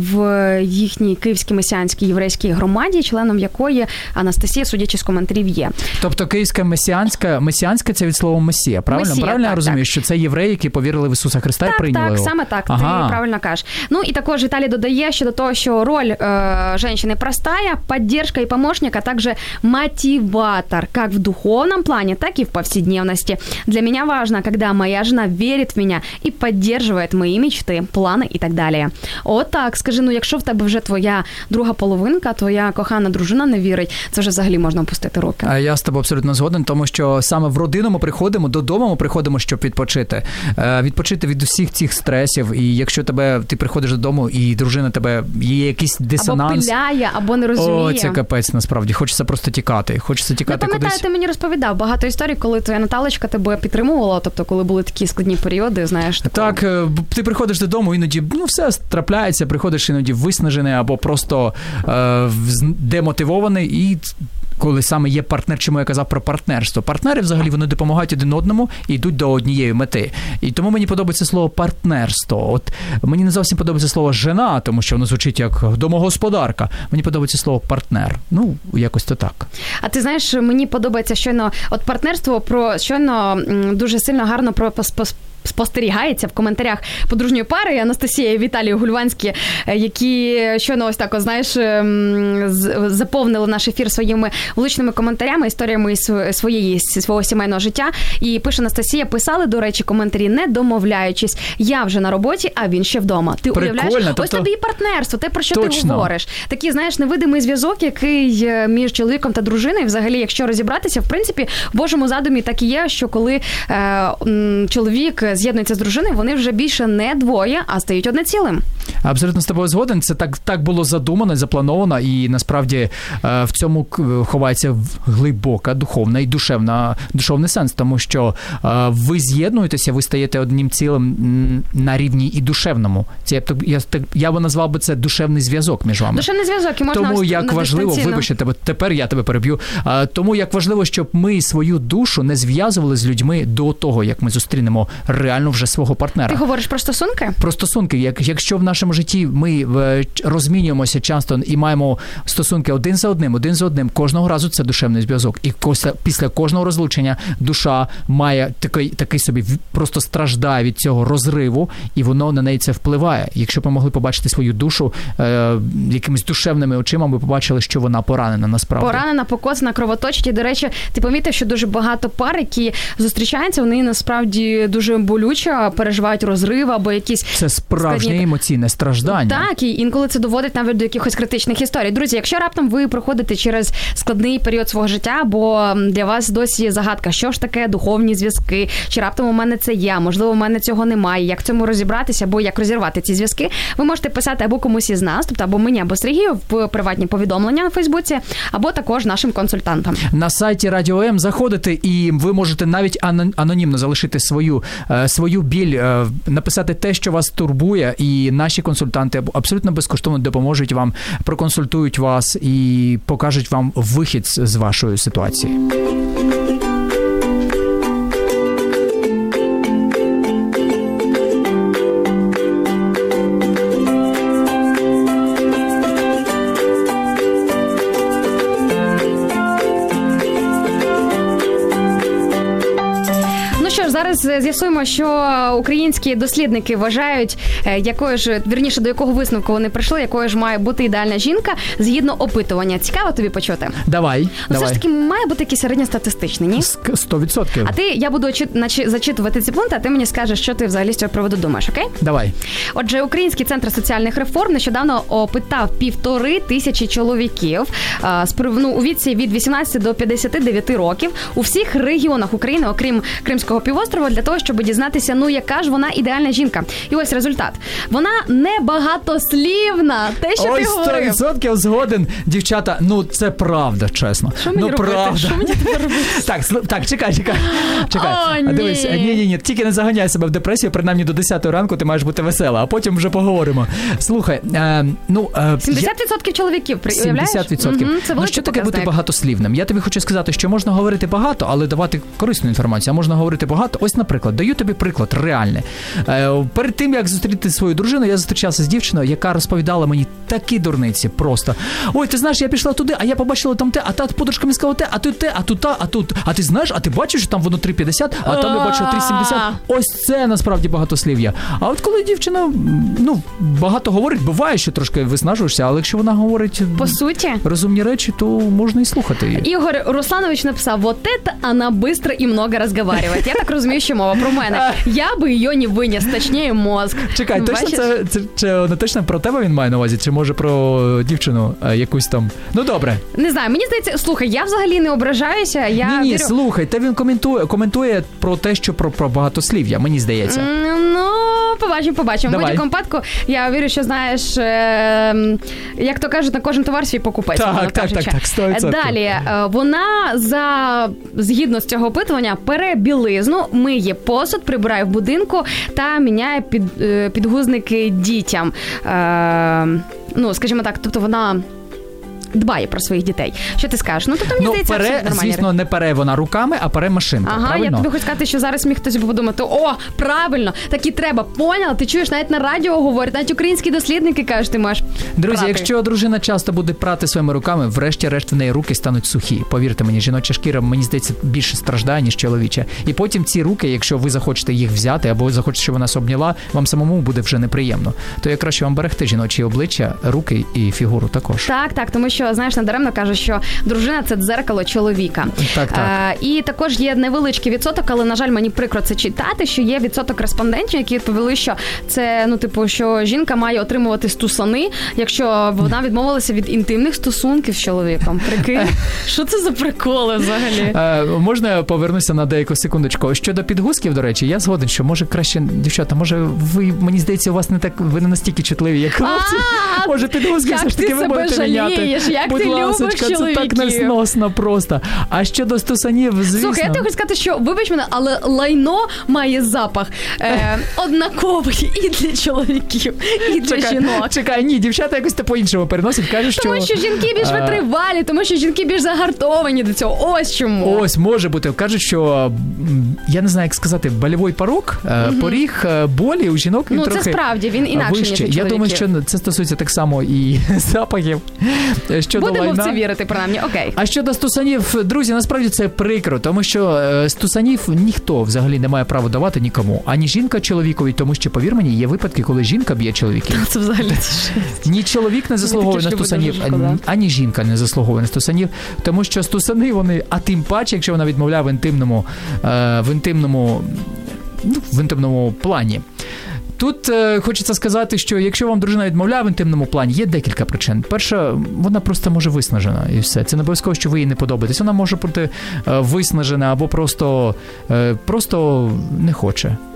в їхній Київській месіанській єврейській громаді, членом якої Анастасія, судячи з коментарів, є. Тобто Київська месіанська, месіанська – це від слова Месія, правильно? Месія, правильно так, я розумію, так. що це євреї, які повірили в Ісуса Христа Так, і прийняли так, його? саме так, Ага. ти правильно кажеш. Ну і також Віталій додає щодо того, що роль э, женщины простая, поддержка и помощник, а также мотиватор, как в духовном плане, так и в повседневности. Для меня важно, когда моя жена верит в меня и поддерживает мои мечты, планы и так далі. От так, скажи, ну якщо в тебе вже твоя друга половинка, твоя кохана дружина не вірить, це вже взагалі можна опустити руки. А я з тобою абсолютно згоден, тому що саме в родину ми приходимо, додому ми приходимо, щоб відпочити. Е, відпочити від усіх цих стресів, і якщо тебе, ти приходиш додому і дружина тебе, є якийсь дисонанс. Або пиляє, або не розуміє. О, це капець, насправді. Хочеться просто тікати. Хочеться Я тікати пам'ятаю, кудись. ти мені розповідав багато історій, коли твоя Наталочка тебе підтримувала, тобто коли були такі складні періоди, знаєш. Такого. Так, е, ти приходиш додому, іноді, ну, все трапляється, приходиш іноді виснажений або просто е, вз- демотивований, і коли саме є партнер, чому я казав про партнерство. Партнери взагалі, вони допомагають один одному і йдуть до однієї мети. І тому мені подобається слово партнерство. От мені не зовсім подобається слово жена, тому що воно звучить як домогосподарка. Мені подобається слово партнер. Ну, якось то так. А ти знаєш, мені подобається щойно, от партнерство про щойно м, дуже сильно гарно про пос- пос- спостерігається в коментарях подружньої пари Анастасія і Віталій Гульванські, е, які щойно ось так, ось, знаєш, ем, з- заповнили наш ефір своїми влучними коментарями, історіями із св- своєї, свого сімейного життя. І пише Анастасія: писали, до речі, коментарі, не домовляючись. Я вже на роботі, а він ще вдома. Ти Прикольно, уявляєш? Ось тобто- тобі і партнерство, те, про що ти Точно. говориш. Такий, знаєш, невидимий зв'язок, який е, між чоловіком та дружиною, взагалі, якщо розібратися, в принципі, в Божому задумі так і є, що коли е, м, чоловік з'єднується з дружиною, вони вже більше не двоє, а стають одне цілим. Абсолютно з тобою згоден. Це так, так було задумано, заплановано, і насправді е, в цьому к- ховається глибока духовна і душевна, душевний сенс, тому що е, ви з'єднуєтеся, ви стаєте одним цілим м, на рівні і душевному. Це я б так- я, так- я би назвав би це душевний зв'язок між вами. Душевний зв'язок, і можна Тому ось як на важливо, дистанційно. вибачте тебе, тепер я тебе переб'ю. А, тому як важливо, щоб ми свою душу не зв'язували з людьми до того, як ми зустрінемо реально вже свого партнера. Ти говориш про стосунки? Про стосунки. Як, якщо в нашому житті ми е, ч- розмінюємося часто і маємо стосунки один за одним, один за одним, кожного разу це душевний зв'язок. І кос- після кожного розлучення душа має такий, такий собі в- просто страждає від цього розриву, і воно на неї це впливає. Якщо б ми могли побачити свою душу е, якимись душевними очима, ми побачили, що вона поранена насправді. Поранена, покоцана, кровоточить. І, до речі, ти помітив, що дуже багато пар, які зустрічаються, вони насправді дуже болюче переживають розрив або якісь... Це справжнє складні- емоційне страждання. Так, і інколи це доводить навіть до якихось критичних історій. Друзі, якщо раптом ви проходите через складний період свого життя, або для вас досі загадка, що ж таке духовні зв'язки, чи раптом у мене це є, можливо, у мене цього немає, як в цьому розібратися, або як розірвати ці зв'язки, ви можете писати або комусь із нас, тобто або мені, або Сергію в приватні повідомлення на Фейсбуці, або також нашим консультантам. На сайті Радіо М заходите, і ви можете навіть ано- анонімно залишити свою, е, свою біль, е, написати те, що вас турбує, і наші консультанти консультанти абсолютно безкоштовно допоможуть вам, проконсультують вас і покажуть вам вихід з вашої ситуації. Зараз з'ясуємо, що українські дослідники вважають, якою ж, вірніше, до якого висновку вони прийшли, якою ж має бути ідеальна жінка згідно опитування. Цікаво тобі почути? Давай, ну, давай. Все ж таки має бути якийсь середньостатистичний, ні? Сто відсотків. А ти, я буду зачитувати ці пункти, а ти мені скажеш, що ти взагалі з цього приводу думаєш, окей? Давай. Отже, Український центр соціальних реформ нещодавно опитав півтори тисячі чоловіків ну, у віці від вісімнадцяти до п'ятдесяти дев'яти років у всіх регіонах України, окрім Кримського півострова, для того, щоб дізнатися, ну, яка ж вона ідеальна жінка. І ось результат. Вона не багатослівна. Те, що Ой, ти говорив. сто відсотків згоден. Дівчата, ну, це правда, чесно. Що мені ну, робити? Правда. Що мені тепер робити? Так, так, чекай, чекай. чекай. О, ні. Дивись, ні, ні, ні, тільки не заганяй себе в депресію, принаймні до десятої ранку ти маєш бути весела, а потім вже поговоримо. Слухай, е, ну... Е, сімдесят відсотків чоловіків, уявляєш? сімдесят відсотків. Угу, це ну, що таке показник. бути багатослівним? Я тобі хочу сказати, що можна говорити багато, але давати корисну інформацію, а можна говорити багато. Ось, наприклад, даю тобі приклад реальний. Е, перед тим, як зустріти свою дружину, я зустрічався з дівчиною, яка розповідала мені такі дурниці просто. Ой, ти знаєш, я пішла туди, а я побачила там те, а та подружка мені сказала те, а тут те, а тут та, а тут. А ти знаєш, а ти бачиш, що там воно три п'ятдесят, а там я бачила три сімдесят. Ось це насправді багатослів'я. А от коли дівчина, ну, багато говорить, буває, що трошки виснажуєшся, але якщо вона говорить по суті розумні речі, то можна і слухати її. Ігор Русланович написав: "Вот это она быстро и много разговаривает". Я так розумію, що мова про мене. Я би її не виніс, точніше мозк. Чекай, точно це, це, це не точно про тебе він має на увазі, чи може про дівчину а, якусь там? Ну добре. Не знаю, мені здається, слухай, я взагалі не ображаюся. Я ні, ні, вірю... слухай, та він коментує, коментує про те, що про, про багатослів'я, мені здається. Ну, побачимо, побачимо. В будь-якому випадку, я вірю, що знаєш, е, як то кажуть, на кожен товар свій покупець. Так, так, так, так, сто відсотків. Далі, е, вона за, згідно з цього опитування, пере білизну, миє посуд, прибирає в будинку та міняє під, е, підгузники дітям. Е, ну, скажімо так, тобто вона дбає про своїх дітей. Що ти скажеш? Ну, тобто, мені ну, здається, пере, все нормально. звісно, не пере вона руками, а пере машинка, ага, правильно? Я тобі хочу сказати, що зараз міг хтось подумати: о, правильно, так і треба, поняла? Ти чуєш, навіть на радіо говорять, навіть українські дослідники кажуть, ти маєш Друзі, прати. Якщо дружина часто буде прати своїми руками, врешті-решт в неї руки стануть сухі. Повірте мені, жіноча шкіра, мені здається, більше страждає, ніж чоловіча. І потім ці руки, якщо ви захочете їх взяти, або ви захочете, щоб вона нас обняла, вам самому буде вже неприємно. То я краще вам берегти жіночі обличчя, руки і фігуру також. Так, так, тому що, знаєш, надаремно кажуть, що дружина – це дзеркало чоловіка. Так, так. А, і також є невеличкий відсоток, але, на жаль, мені прикро це читати, що є відсоток респондентів, які відповіли, що це, ну, типу, що жінка має отримувати стусани, якщо вона відмовилася від інтимних стосунків з чоловіком. Прикинь? Що це за приколи взагалі? Е, можна я повернуся на деяку секундочку? Щодо підгузків, до речі, я згоден, що може краще, дівчата, може ви, мені здається, у вас не так, ви не настільки чутливі, як хлопці. Може підгузки все ж таки ви будете міняти. Як Будь ти ласочка, любиш це так несносно просто. А щодо стусанів, звісно... Слухай, я тобі хочу сказати, що, вибач мене, але лайно має запах е, однаковий і для чоловіків, і для чекай, жінок. Чекай, ні, дівчата якось це по-іншому переносять, кажуть, що... Тому що жінки більш витривалі, тому що жінки більш загартовані до цього. Ось чому. Ось, може бути. Кажуть, що, я не знаю, як сказати, больовий порог, угу. поріг болі у жінок він ну, трохи це справді, він інакше, ніж у чоловіків. Я думаю, що це стосується так само і запахів. Щодо Будемо лайна. в це вірити, принаймні, окей. А щодо стусанів, друзі, насправді це прикро, тому що стусанів ніхто взагалі не має права давати нікому. Ані жінка чоловікові, тому що, повір мені, є випадки, коли жінка б'є чоловіків. Це взагалі Ні чоловік не заслуговує на стусанів, ані жінка не заслуговує на стусанів, тому що стусани вони, а тим паче, якщо вона відмовляє в інтимному, в інтимному, ну, в інтимному плані. Тут е, хочеться сказати, що якщо вам дружина відмовляє в інтимному плані, є декілька причин. Перша, вона просто може виснажена і все. Це не обов'язково, що ви їй не подобаєтесь. Вона може бути е, виснажена або просто, е, просто не хоче.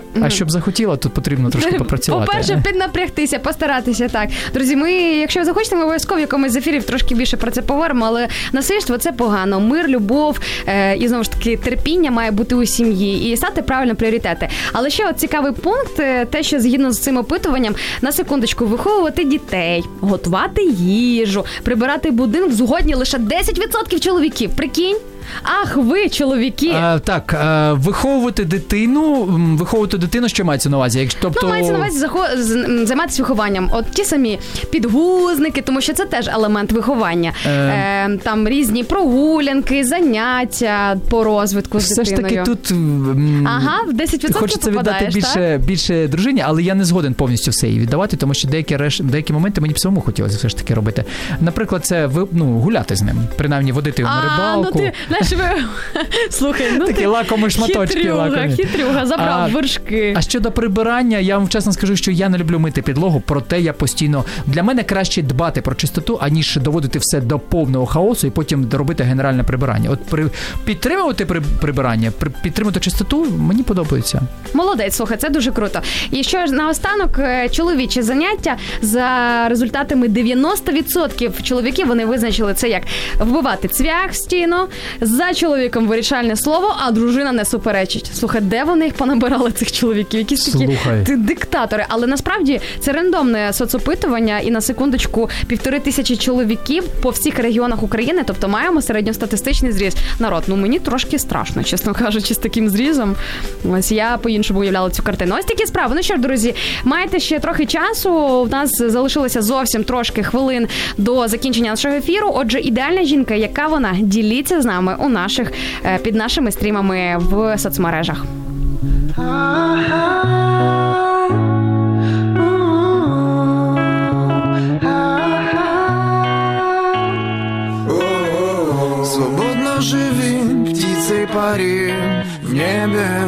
А щоб захотіла, тут потрібно трошки попрацювати. По-перше, піднапрягтися, постаратися, так. Друзі, ми, якщо ви захочете, ми обов'язково в якомусь з ефірів трошки більше про це поговоримо, але насильство – це погано. Мир, любов е, і, знову ж таки, терпіння має бути у сім'ї і стати правильно пріоритети. Але ще от цікавий пункт, те, що згідно з цим опитуванням, на секундочку, виховувати дітей, готувати їжу, прибирати будинок згодні лише десять відсотків чоловіків. Прикинь? Ах, ви, чоловіки. А, так, а, виховувати дитину, виховувати дитину, що мається на увазі? Якщо, тобто... Ну, мається на увазі захо- з- займатися вихованням. От ті самі підгузники, тому що це теж елемент виховання. Е... Е, там різні прогулянки, заняття по розвитку з Все дитиною. Все ж таки тут ага, в десять відсотків хочеться попадаєш, віддати більше, більше дружині, але я не згоден повністю все їй віддавати, тому що деякі, реш... деякі моменти мені б самому хотілося все ж таки робити. Наприклад, це ну, гуляти з ним, принаймні водити його на рибалку. А, ну ти, знаєш, ви... Слухай, ну такі ти лакомі шматочки. Хитрюга, лакомі. хитрюга, забрав а, вершки. А щодо прибирання, я вам чесно скажу, що я не люблю мити підлогу, проте я постійно... Для мене краще дбати про чистоту, аніж доводити все до повного хаосу і потім робити генеральне прибирання. От при... підтримувати при... прибирання, при... підтримувати чистоту, мені подобається. Молодець, слухай, це дуже круто. І що ж, наостанок, чоловічі заняття, за результатами дев'яносто відсотків чоловіків вони визначили це як вбивати цвях в стіну, за чоловіком вирішальне слово, а дружина не суперечить. Слухай, де вони їх понабирали, цих чоловіків? Якісь такі ти, диктатори. Але насправді це рандомне соцопитування, і на секундочку півтори тисячі чоловіків по всіх регіонах України, тобто маємо середньостатистичний зріз. Народ, ну мені трошки страшно, чесно кажучи, з таким зрізом. Ось я по-іншому уявляла цю картину. Ось такі справи. Ну що ж, друзі, маєте ще трохи часу. У нас залишилося зовсім трошки хвилин до закінчення нашого ефіру. Отже, ідеальна жінка, яка вона? Діліться з нами у наших, під нашими стрімами в соцмережах. Свободно живи, птицей пари в небе.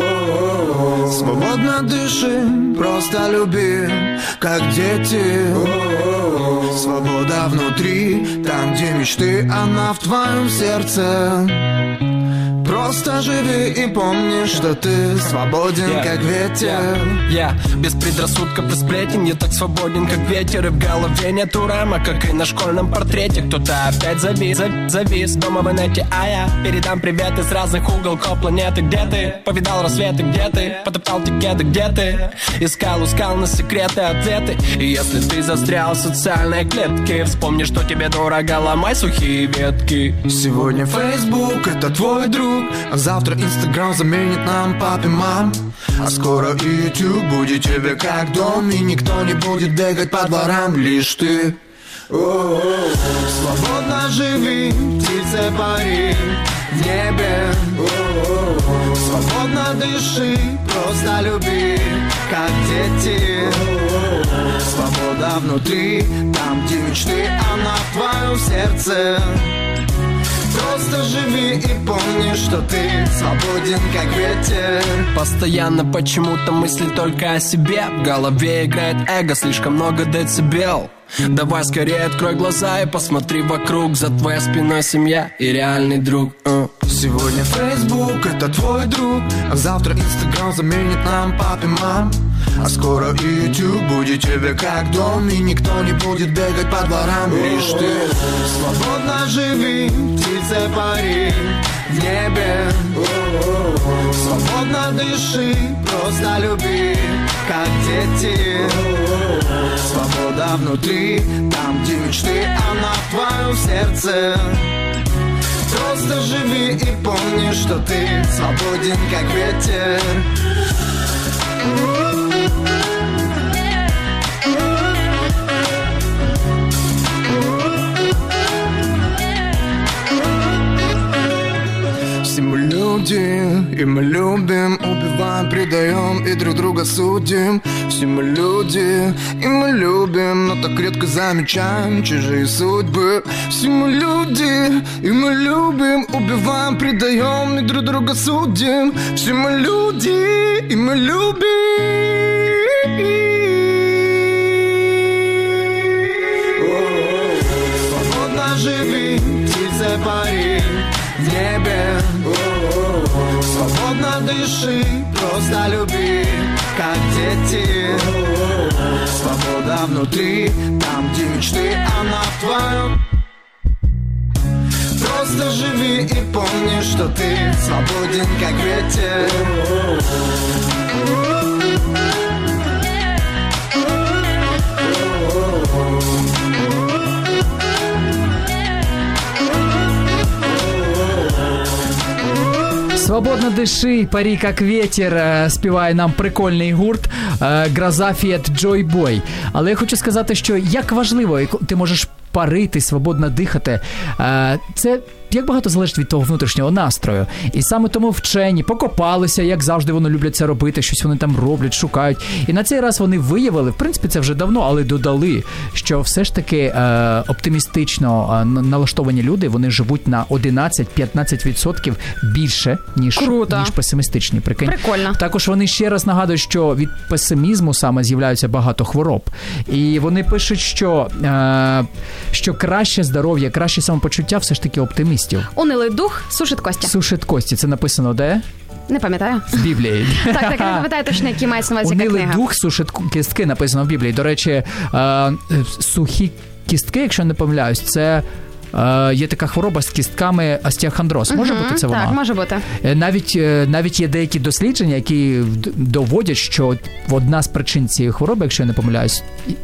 Свободно дыши, просто люби, как дети. Свобода внутри, там, где мечты, она в твоем сердце. Просто живи и помни, что ты свободен, yeah, как ветер. Я yeah, yeah. без предрассудков и сплетен, я так свободен, как ветер. И в голове нету рамок, как и на школьном портрете. Кто-то опять завис, завис дома в инете, а я передам привет из разных уголков планеты. Где ты? Повидал рассветы, где ты? Потоптал тикеты, где ты? Искал, искал на секреты, ответы. И если ты застрял в социальной клетке, вспомни, что тебе дорого, ломай сухие ветки. Сегодня Facebook — это твой друг, а завтра Инстаграм заменит нам пап и мам. А скоро и YouTube будет тебе как дом, и никто не будет бегать по дворам, лишь ты. О-о-о. Свободно живи, птица пари в небе. О-о-о. Свободно дыши, просто люби, как дети. О-о-о. Свобода внутри, там, где мечты, она в твоем сердце. Просто живи и помни, что ты свободен, как ветер. Постоянно почему-то мысли только о себе. В голове играет эго, слишком много децибел. Давай скорее открой глаза и посмотри вокруг. За твоей спиной семья и реальный друг. uh. Сегодня Facebook — это твой друг, а завтра Инстаграм заменит нам пап и мам. А скоро и YouTube будет тебе как дом, и никто не будет бегать по дворам, лишь ты. Свободно живи, птица пари в небе. Свободно дыши, просто люби, как дети. Свобода внутри, там, где мечты, она в твоем сердце. Просто живи и помни, что ты свободен, как ветер. Все мы люди, и мы любим, убиваем, предаем и друг друга судим. Все мы люди, и мы любим, но так редко замечаем чужие судьбы. Все мы люди, и мы любим, убиваем, предаем и друг друга судим. Все мы люди, и мы любим. Свободно живи, птица пари в небе. Свободно дыши, просто люби, как дети. Свобода внутри, там, где мечты, она в твоем. Просто живи и помни, что ты свободен, как ветер. Свободно диши, парі як ветер, співає нам прикольний гурт Гроза Фіат Джой Бой. Але я хочу сказати, що як важливо, ти можеш парити, свободно дихати, це як багато залежить від того внутрішнього настрою. І саме тому вчені покопалися, як завжди вони люблять це робити, щось вони там роблять, шукають. І на цей раз вони виявили, в принципі, це вже давно, але додали, що все ж таки е, оптимістично е, налаштовані люди, вони живуть на одинадцять-п'ятнадцять відсотків більше, ніж, ніж песимістичні. Прикинь. Прикольно. Також вони ще раз нагадують, що від песимізму саме з'являються багато хвороб. І вони пишуть, що, е, що краще здоров'я, краще самопочуття все ж таки оптимістів. Унилий дух сушить кості. Сушить кості. Це написано де? Не пам'ятаю. В Біблії. Так, так, я не пам'ятаю точно, які мається на увазі книга. Унилий дух сушить кістки, написано в Біблії. До речі, е, сухі кістки, якщо не помиляюсь, це е, є така хвороба з кістками остеохондроз. Може угу, бути це вона? Так, може бути. Навіть, навіть є деякі дослідження, які доводять, що одна з причин цієї хвороби, якщо я не помиляюсь,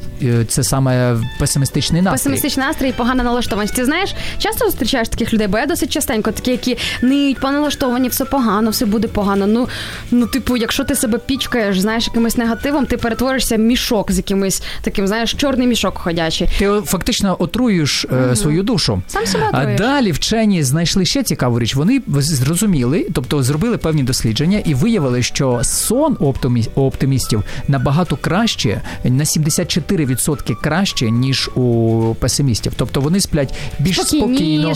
це саме песимістичний настрій. Песимістичний настрій і погана налаштованість. Ти знаєш, часто зустрічаєш таких людей, бо я досить частенько, такі, які ниють, поналаштовані, все погано, все буде погано. Ну, ну, типу, якщо ти себе пічкаєш, знаєш, якимось негативом, ти перетворишся в мішок з якимось таким, знаєш, чорний мішок ходячий. Ти фактично отруєш mm-hmm. свою душу. Сам себе отруєш. А далі вчені знайшли ще цікаву річ. Вони зрозуміли, тобто зробили певні дослідження і виявили, що сон у оптимістів набагато краще, на сімдесят чотири відсотки краще, ніж у песимістів. Тобто вони сплять більш спокійно,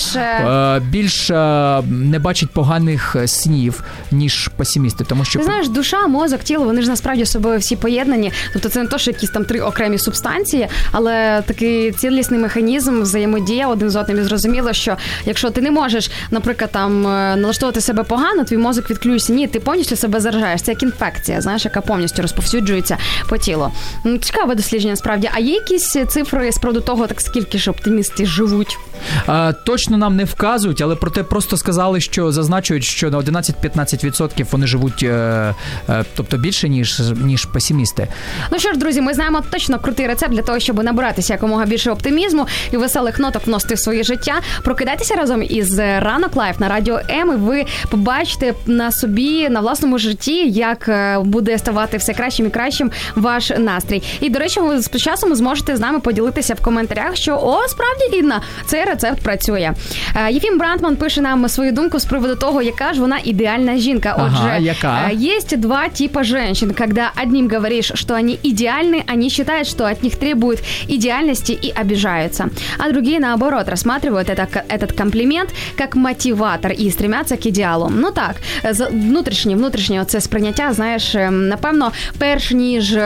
більш не бачать поганих снів, ніж песимісти. Тому що... Ти знаєш, душа, мозок, тіло, вони ж насправді з собою всі поєднані. Тобто це не то, що якісь там три окремі субстанції, але такий цілісний механізм, взаємодія один з одним. І зрозуміло, що якщо ти не можеш, наприклад, там налаштовувати себе погано, твій мозок відключиться. Ні, ти повністю себе заражаєш. Це як інфекція, знаєш, яка повністю розповсюджується по тілу. Цікаве дослідження, справді. А є якісь цифри з приводу того, так скільки ж оптимісти живуть? А, точно нам не вказують, але проте просто сказали, що зазначують, що на одинадцять-п'ятнадцять відсотків вони живуть, е, е, тобто більше, ніж, ніж песимісти. Ну що ж, друзі, ми знаємо точно крутий рецепт для того, щоб набиратися якомога більше оптимізму і веселих ноток вносити в своє життя. Прокидайтеся разом із Ранок Лайф на Радіо М, і ви побачите на собі, на власному житті, як буде ставати все кращим і кращим ваш настрій. І, до речі, ви з часом зможете з нами поділитися в коментарях, що, о, справді, Інна, цей рецепт працює. Єфім Брантман пише нам свою думку з приводу того, яка ж вона ідеальна жінка. Отже, ага, яка? Есть два типа женщин. Когда одним говоришь, что они идеальны, они считают, что от них требуют идеальности и обижаются. А другие, наоборот, рассматривают это, этот комплимент как мотиватор і стремятся к ідеалу. Ну так, внутрішнє, внутрішнє оце сприйняття, знаєш, напевно, перш ніж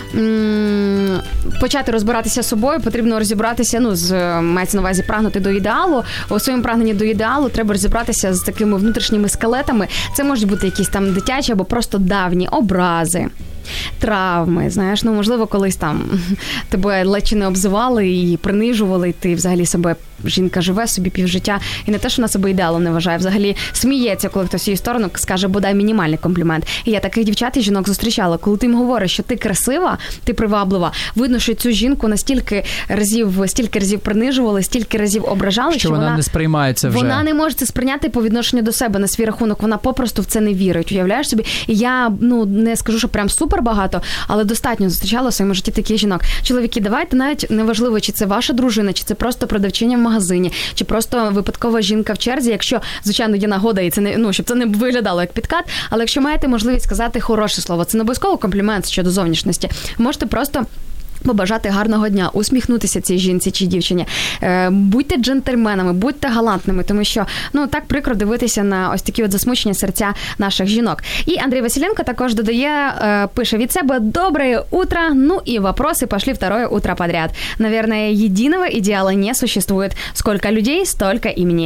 м- почати розбиратися з собою, потрібно розібратися, ну, з, мається на увазі прагнути до ідеалу. У своєму прагненні до ідеалу треба розібратися з такими внутрішніми скелетами. Це можуть бути якісь там дитячі або просто давні образи, травми, знаєш, ну, можливо, колись там тебе ледь чи не обзивали і принижували, і ти взагалі себе, жінка живе собі півжиття, і не те, що вона себе ідеалом не вважає, взагалі сміється, коли хтось її сторону скаже, бодай мінімальний комплімент. І я таких дівчат і жінок зустрічала, коли ти їм говориш, що ти красива, ти приваблива, видно, що цю жінку настільки разів, стільки разів принижували, стільки разів ображали, що, що вона, вона не сприймається вже. Вона не може це сприйняти по відношенню до себе на свій рахунок, вона попросту в це не вірить, уявляєш собі? І я, ну, не скажу, що прям супер багато, але достатньо зустрічала в своєму житті таких жінок. Чоловіки, давайте навіть неважливо, чи це ваша дружина, чи це просто продавчиня в магазині, чи просто випадкова жінка в черзі, якщо, звичайно, є нагода, і це не, ну, щоб це не виглядало як підкат, але якщо маєте можливість сказати хороше слово, це не обов'язково комплімент щодо зовнішності, можете просто побажати гарного дня, усміхнутися цій жінці чи дівчині. Е, будьте джентльменами, будьте галантними, тому що, ну, так прикро дивитися на ось такі от засмучені серця наших жінок. І Андрій Василенко також додає, е, пише від себе: «Доброе утро, ну и вопросы пошли второе утро подряд. Наверное, единого идеала не существует. Сколько людей, столько и мнений».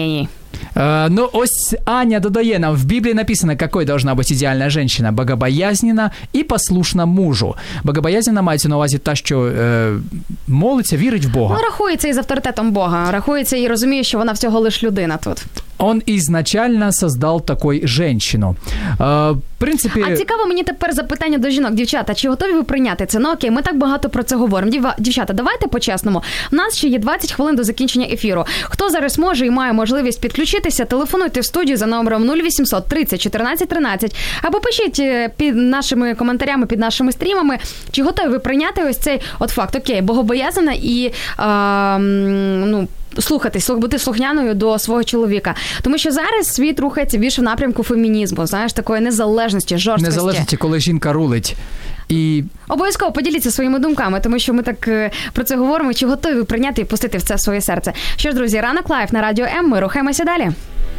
Э, ну, ось Аня додає нам, в Библии написано, какой должна быть идеальная женщина. Богобоязненна и послушна мужу. Богобоязненна мається на увазі та, що е, молиться, вірить в Бога. Ну, рахується із авторитетом Бога. Рахується і розуміє, що вона всього лиш людина тут. Он изначально создал такой женщину. Е, в принципі... А цікаво мені тепер запитання до жінок. Дівчата, чи готові ви прийняти це? Ну окей, ми так багато про це говоримо. Діва... Дівчата, давайте по-чесному. У нас ще є двадцять хвилин до закінчення ефіру. Хто зараз може і має можливість підключитися, телефонуйте в студію за номером нуль вісімсот тридцять чотирнадцять тринадцять або пишіть під нашими коментарями, під нашими стрімами, чи готові ви прийняти ось цей от факт. Окей, богобоязана і а, ну, слухатись, бути слухняною до свого чоловіка. Тому що зараз світ рухається більше в напрямку фемінізму, знаєш, такої незалежності, жорсткості. Незалежності, коли жінка рулить. І... Обов'язково поділіться своїми думками, тому що ми так про це говоримо, чи готові ви прийняти і пустити в це своє серце. Що ж, друзі, ранок лайв на Радіо М, ми рухаємося далі.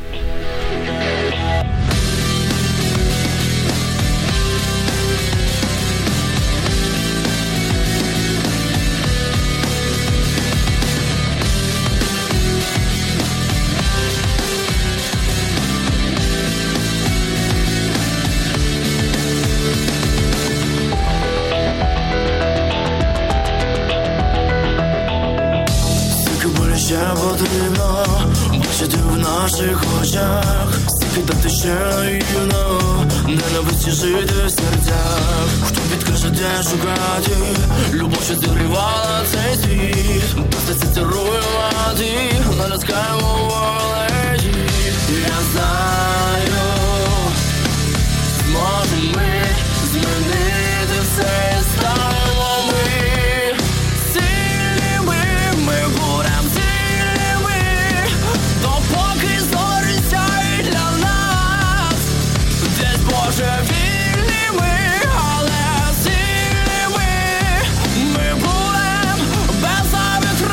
Ще потрібно бачити в наших очах, стільки дати ще наївно, ненависті жити в серцях. Хто підкаже, де шукати любов, що зігрівала цей світ, просто це руйнувати, наляскаємо волеї. Я знаю, зможемо ми змінити все, станемо ми сильними, ми будемо божевільними, але сильними ми будем без зайвих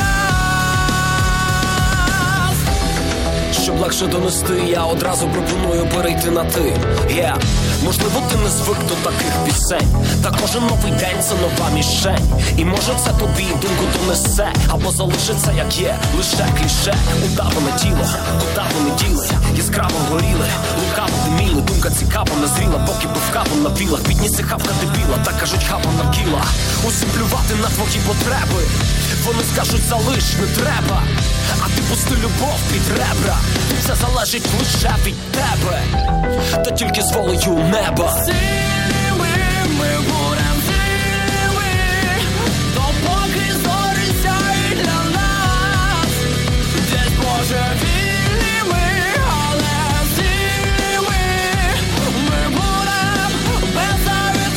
раз. Щоб легше донести, я одразу пропоную перейти на ти. Yeah. Можливо, ти не звик до таких пісень, та кожен новий день це нова мішень. І може це тобі думку донесе, або залишиться як є, лише кліше. Удаване тіло, куди вони діли, яскраво горіли, лукаво диміли. Думка цікава, назріла, поки був хапом на пілах. Підніси хавка дебіла, так кажуть хапом на кіла. Усім плювати на твої потреби, вони скажуть залиш, не треба. А ти пусти любов під ребра, все залежить лише від тебе, та тільки з волею неба. Сильними ми будем сильними, допоки зориться і для нас. Десь божевільними, але сильними ми будем без зайвих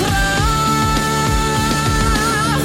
раз.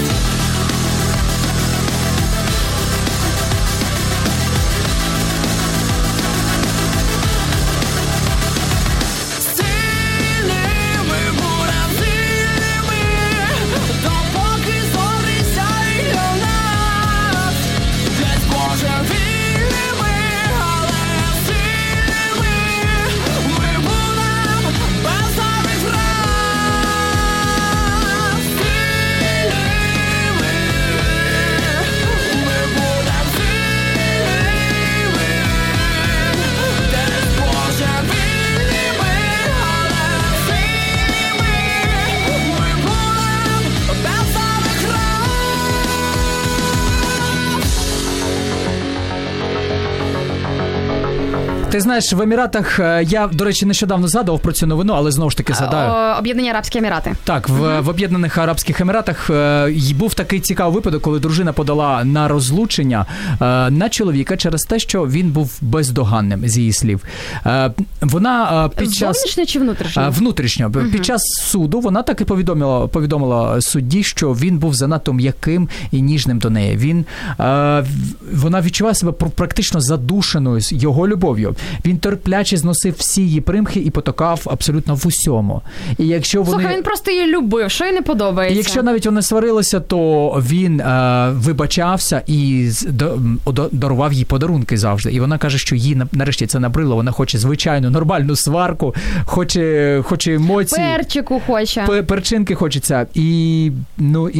Ти знаєш, в Еміратах, я, до речі, нещодавно згадував про цю новину, але знову ж таки згадаю. Об'єднані Арабські Емірати. Так, в, uh-huh. в Об'єднаних Арабських Еміратах е, був такий цікавий випадок, коли дружина подала на розлучення е, на чоловіка через те, що він був бездоганним, з її слів. Е, вона е, під час... Зовнішньо чи внутрішньо? Е, внутрішньо. Uh-huh. Під час суду вона так і повідомила, повідомила судді, що він був занадто м'яким і ніжним до неї. Він, е, вона відчувала себе практично задушеною його любов'ю. Він терпляче зносив всі її примхи і потокав абсолютно в усьому. І якщо вони... Слухай, він просто її любив, що їй не подобається. І якщо навіть вони сварилися, то він е, вибачався і до, до, дарував їй подарунки завжди. І вона каже, що їй нарешті це набрило. Вона хоче звичайну, нормальну сварку, хоче, хоче емоції. Перчику хоче. Перчинки хочеться. І, ну, і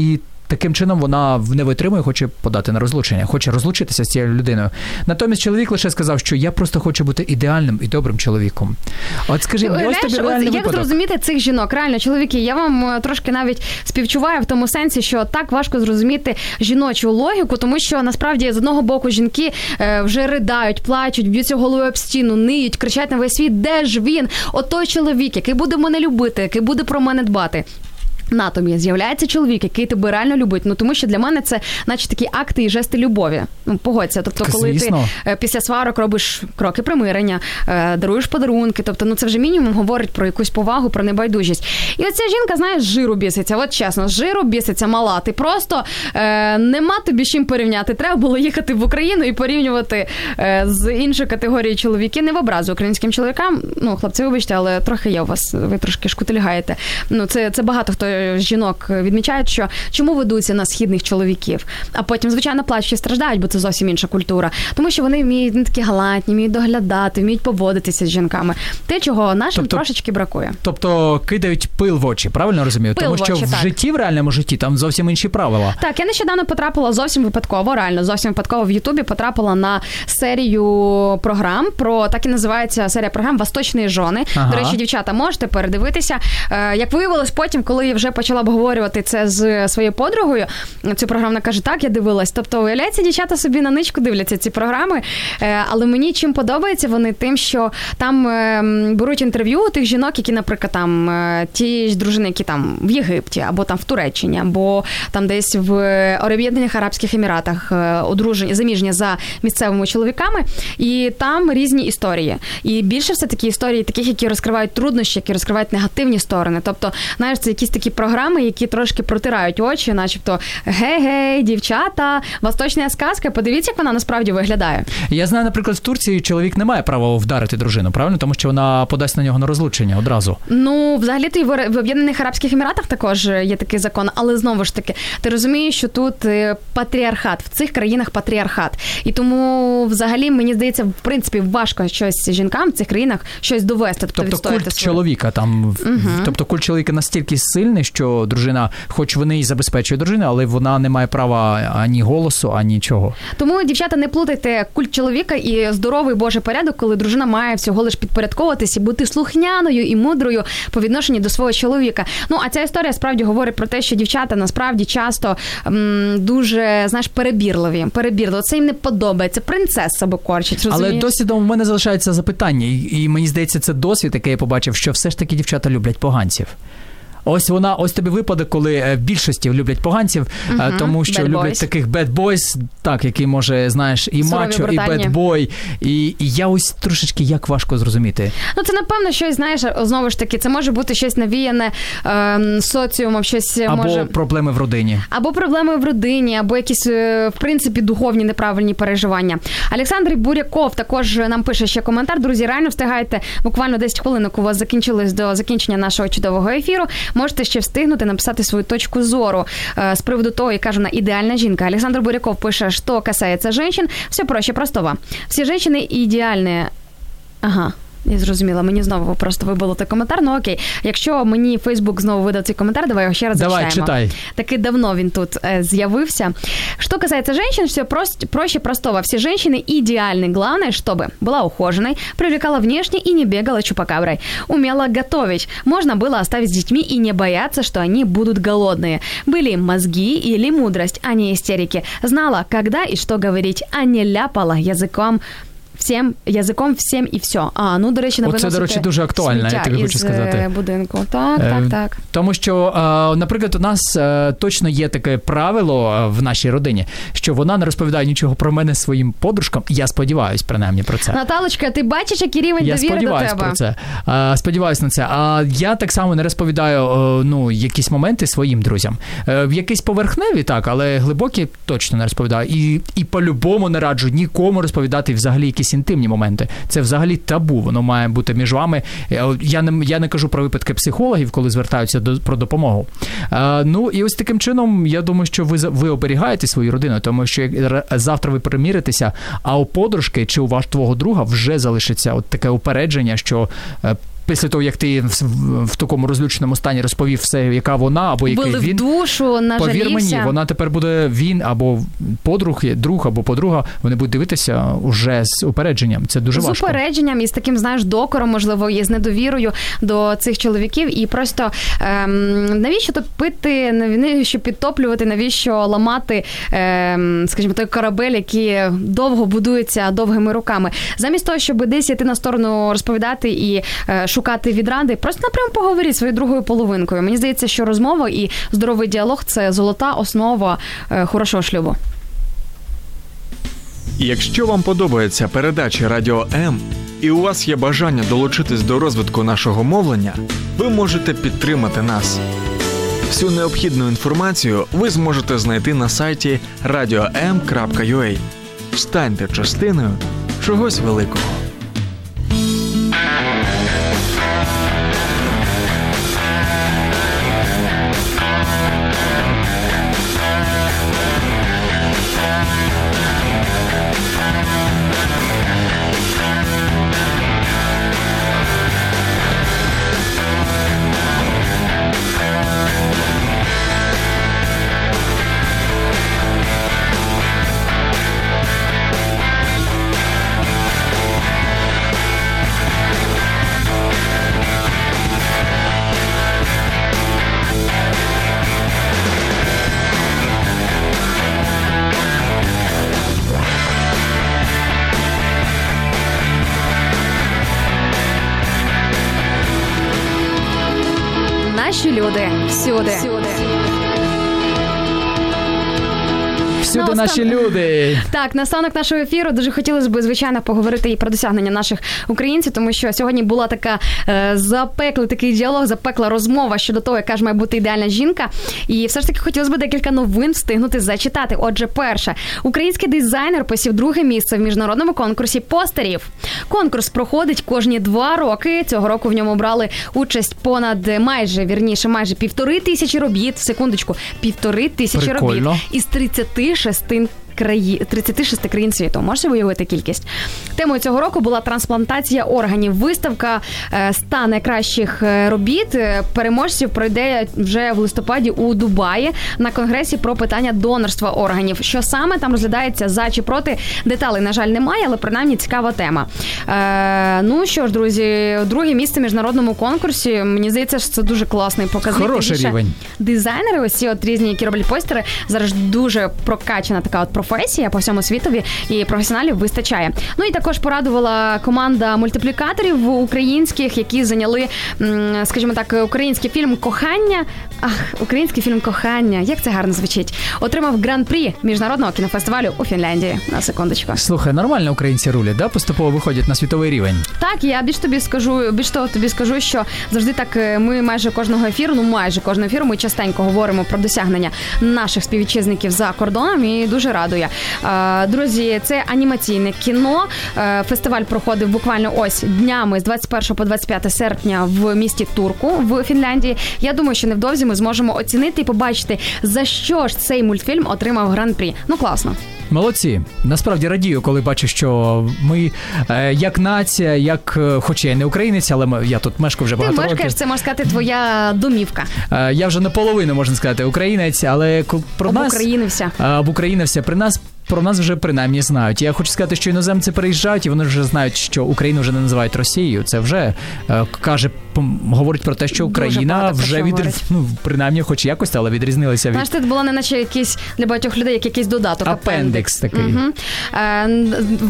таким чином вона не витримує, хоче подати на розлучення, хоче розлучитися з цією людиною. Натомість чоловік лише сказав, що я просто хочу бути ідеальним і добрим чоловіком. От скажи, ось тобі реальний як випадок. зрозуміти цих жінок? Реально, чоловіки, я вам трошки навіть співчуваю в тому сенсі, що так важко зрозуміти жіночу логіку, тому що насправді з одного боку жінки е, вже ридають, плачуть, б'ються головою об стіну, ниють, кричать на весь світ, де ж він? От той чоловік, який буде мене любити, який буде про мене дбати. Натомість з'являється чоловік, який тебе реально любить. Ну, тому що для мене це, наче такі акти і жести любові. Ну, погодься. Тобто, коли Звісно. ти після сварок робиш кроки примирення, даруєш подарунки, тобто, ну, це вже мінімум говорить про якусь повагу, про небайдужість. І оця жінка, знаєш, з жиру біситься. От чесно, з жиру біситься мала. Ти просто е, нема тобі з чим порівняти. Треба було їхати в Україну і порівнювати е, з іншою категорією чоловіків. Не в образу українським чоловікам. Ну, хлопці, вибачте, але трохи є у вас, ви трошки шкутильгаєте. Ну, це, це багато хто жінок відмічають, що чому ведуться на східних чоловіків, а потім, звичайно, плачуть і страждають, бо це зовсім інша культура. Тому що вони вміють, не такі галантні, вміють доглядати, вміють поводитися з жінками. Те, чого нашим тобто, трошечки бракує. Тобто кидають пил в очі, правильно розумію? Пил Тому в що очі, в так. житті, в реальному житті, там зовсім інші правила. Так, я нещодавно потрапила зовсім випадково, реально, зовсім випадково в Ютубі потрапила на серію програм про, так і називається серія програм «Восточні жони». Ага. До речі, дівчата, можете передивитися. Як виявилось потім, коли я вже почала обговорювати це з своєю подругою, цю програму, вона каже, так, я дивилась. Тобто, уявляється, дівчата собі на ничку дивляться ці програми, але мені чим подобається вони тим, що там беруть інтерв'ю у тих жінок, які, наприклад, там ті ж дружини, які там в Єгипті, або там в Туреччині, або там десь в Об'єднаних Арабських Еміратах одружені, заміжні за місцевими чоловіками, і там різні історії. І більше все такі історії таких, які розкривають труднощі, які розкривають негативні сторони. Тобто, знаєш, це якісь такі програми, які трошки протирають очі, начебто, гей-гей, дівчата, восточна сказка, подивіться, як вона насправді виглядає. Я знаю, наприклад, в Турції чоловік не має права вдарити дружину, правильно? Тому що вона подасть на нього на розлучення одразу. Ну, взагалі-то і в Об'єднаних Арабських Еміратах також є такий закон, але знову ж таки, ти розумієш, що тут патріархат, в цих країнах патріархат. І тому, взагалі, мені здається, в принципі, важко щось жінкам в цих країнах щось довести. Тобто, тобто культ свою. чоловіка там, угу. Тобто культ чоловіка настільки сильний, що дружина, хоч вони і забезпечують дружину, але вона не має права ані голосу, ані нічого. Тому, дівчата, не плутайте культ чоловіка і здоровий Божий порядок, коли дружина має всього лиш підпорядковуватись і бути слухняною і мудрою по відношенню до свого чоловіка. Ну, а ця історія справді говорить про те, що дівчата насправді часто м, дуже, знаєш, перебірливі. Перебірливі. Це їм не подобається. Принцеса себе корчить, розумієш? Але досвідом у мене залишається запитання, і, і мені здається, це досвід, який я побачив, що все ж таки дівчата люблять поганців. Ось вона, ось тобі випадок, коли в більшості люблять поганців, uh-huh. тому що bad люблять boys. Таких bad boys, так, який може, знаєш, і сурові, мачо, брутальні. і bad boy. І, і я ось трошечки як важко зрозуміти. Ну, це, напевно, щось, знаєш, знову ж таки, це може бути щось навіяне е, соціумом, щось або може... Або проблеми в родині. Або проблеми в родині, або якісь, в принципі, духовні неправильні переживання. Олександр Буряков також нам пише ще коментар. Друзі, реально встигайте, буквально десять хвилинок у вас закінчились до закінчення нашого чудового ефіру. Можете ще встигнути написати свою точку зору э, с приводу того, яка же она идеальная жінка. Александр Буряков пише, что касается женщин, все проще простого. Все женщины идеальные. Ага. Я зрозуміла, мені знову просто вибило той коментар. Ну окей, якщо мені Фейсбук знову видав цей коментар, давай його ще раз давай, зачитаємо. Читай. Таки давно він тут е, з'явився. Что касается женщин, все прост, проще простого. Все женщины идеальны. Главное, чтобы была ухоженной, привлекала внешне и не бегала чупакаброй. Умела готовить. Можно было оставить с детьми и не бояться, что они будут голодные. Были мозги или мудрость, а не истерики. Знала, когда и что говорить, а не ляпала языком всім, язиком всім і все. А, ну, до речі, не виносити. Оце, до речі, дуже актуально, я тобі хочу сказати. Будинку. Так, е, так, так. Тому що, наприклад, у нас точно є таке правило в нашій родині, що вона не розповідає нічого про мене своїм подружкам. Я сподіваюсь, принаймні, про це. Наталочка, ти бачиш, який рівень я довіри до тебе? Я сподіваюсь про це. Сподіваюсь на це. А я так само не розповідаю, ну, якісь моменти своїм друзям. В якісь поверхневі, так, але глибокі точно не розповідаю. І, і по-любому не раджу нікому розповідати взагалі якісь інтимні моменти. Це взагалі табу, воно має бути між вами. Я не, я не кажу про випадки психологів, коли звертаються до, про допомогу. А, ну, і ось таким чином, я думаю, що ви, ви оберігаєте свою родину, тому що як завтра ви приміритеся, а у подружки чи у ваш твого друга вже залишиться от таке упередження, що після того, як ти в, в такому розлюченому стані розповів все, яка вона або який Били він. в душу, нажалівся. Повір мені, вона тепер буде, він або подруг, друг або подруга, вони будуть дивитися уже з упередженням. Це дуже з важко. З упередженням і з таким, знаєш, докором, можливо, і з недовірою до цих чоловіків. І просто ем, навіщо топити, навіщо підтоплювати, навіщо ламати, ем, скажімо, той корабель, який довго будується довгими руками. Замість того, щоб десь йти на сторону розповідати і е, шукати відради, просто напряму поговоріть зі своєю другою половинкою. Мені здається, що розмова і здоровий діалог – це золота основа е, хорошого шлюбу. Якщо вам подобається передача Радіо М і у вас є бажання долучитись до розвитку нашого мовлення, ви можете підтримати нас. Всю необхідну інформацію ви зможете знайти на сайті радіо ем крапка ю а. Станьте частиною чогось великого. Наші люди всюди. Всюди. Всюди наші люди. Так, наостанок нашого ефіру дуже хотілося б, звичайно, поговорити і про досягнення наших українців, тому що сьогодні була така е, запеклий такий діалог, запекла розмова щодо того, яка ж має бути ідеальна жінка. І все ж таки хотілося б декілька новин встигнути зачитати. Отже, перше. Український дизайнер посів друге місце в міжнародному конкурсі постерів. Конкурс проходить кожні два роки. Цього року в ньому брали участь понад майже, вірніше, майже півтори тисячі робіт. Секундочку, півтори тисячі робіт із тридцяти шести країн, тридцяти шести країн світу. Можете уявити кількість? Темою цього року була трансплантація органів. Виставка ста найкращих робіт переможців пройде вже в листопаді у Дубаї на конгресі про питання донорства органів. Що саме там розглядається, за чи проти, деталей, на жаль, немає, але принаймні цікава тема. Е, ну що ж, друзі, друге місце в міжнародному конкурсі. Мені здається, що це дуже класний показник. Хороший рівень. Дизайнери, ось ці от різні, які роблять постери, зараз дуже прокачана така от професія по всьому світові, і професіоналів вистачає. Ну і також порадувала команда мультиплікаторів українських, які зайняли, скажімо так, український фільм «Кохання». Ах, український фільм «Кохання». Як це гарно звучить. Отримав гран-прі міжнародного кінофестивалю у Фінляндії. На секундочку. Слухай, нормально українці рулять, да? Поступово виходять на світовий рівень. Так, я більш тобі скажу, більш того тобі скажу, що завжди так ми майже кожного ефіру, ну майже кожного ефіру ми частенько говоримо про досягнення наших співвітчизників за кордоном, і дуже радує. Друзі, це анімаційне кіно. Фестиваль проходив буквально ось днями з двадцять першого по двадцять п'яте серпня в місті Турку в Фінляндії. Я думаю, що невдовзі ми зможемо оцінити і побачити, за що ж цей мультфільм отримав гран-прі. Ну, класно. Молодці. Насправді радію, коли бачу, що ми е, як нація, як, хоч я не українець, але ми, я тут мешкаю вже Ти багато років. Ти мешкаєш, це, можна сказати, твоя домівка. Е, я вже наполовину, можна сказати, українець, але про нас... Обукраїнився. Обукраїнився. При нас Про нас вже принаймні знають. Я хочу сказати, що іноземці переїжджають, і вони вже знають, що Україну вже не називають Росією. Це вже е, каже, говорить про те, що Україна вже від, ну, принаймні, хоч якось, але відрізнилася від... Знаєш, це було не наче якийсь для багатьох людей, як якийсь додаток. Апендикс такий. Угу. Е,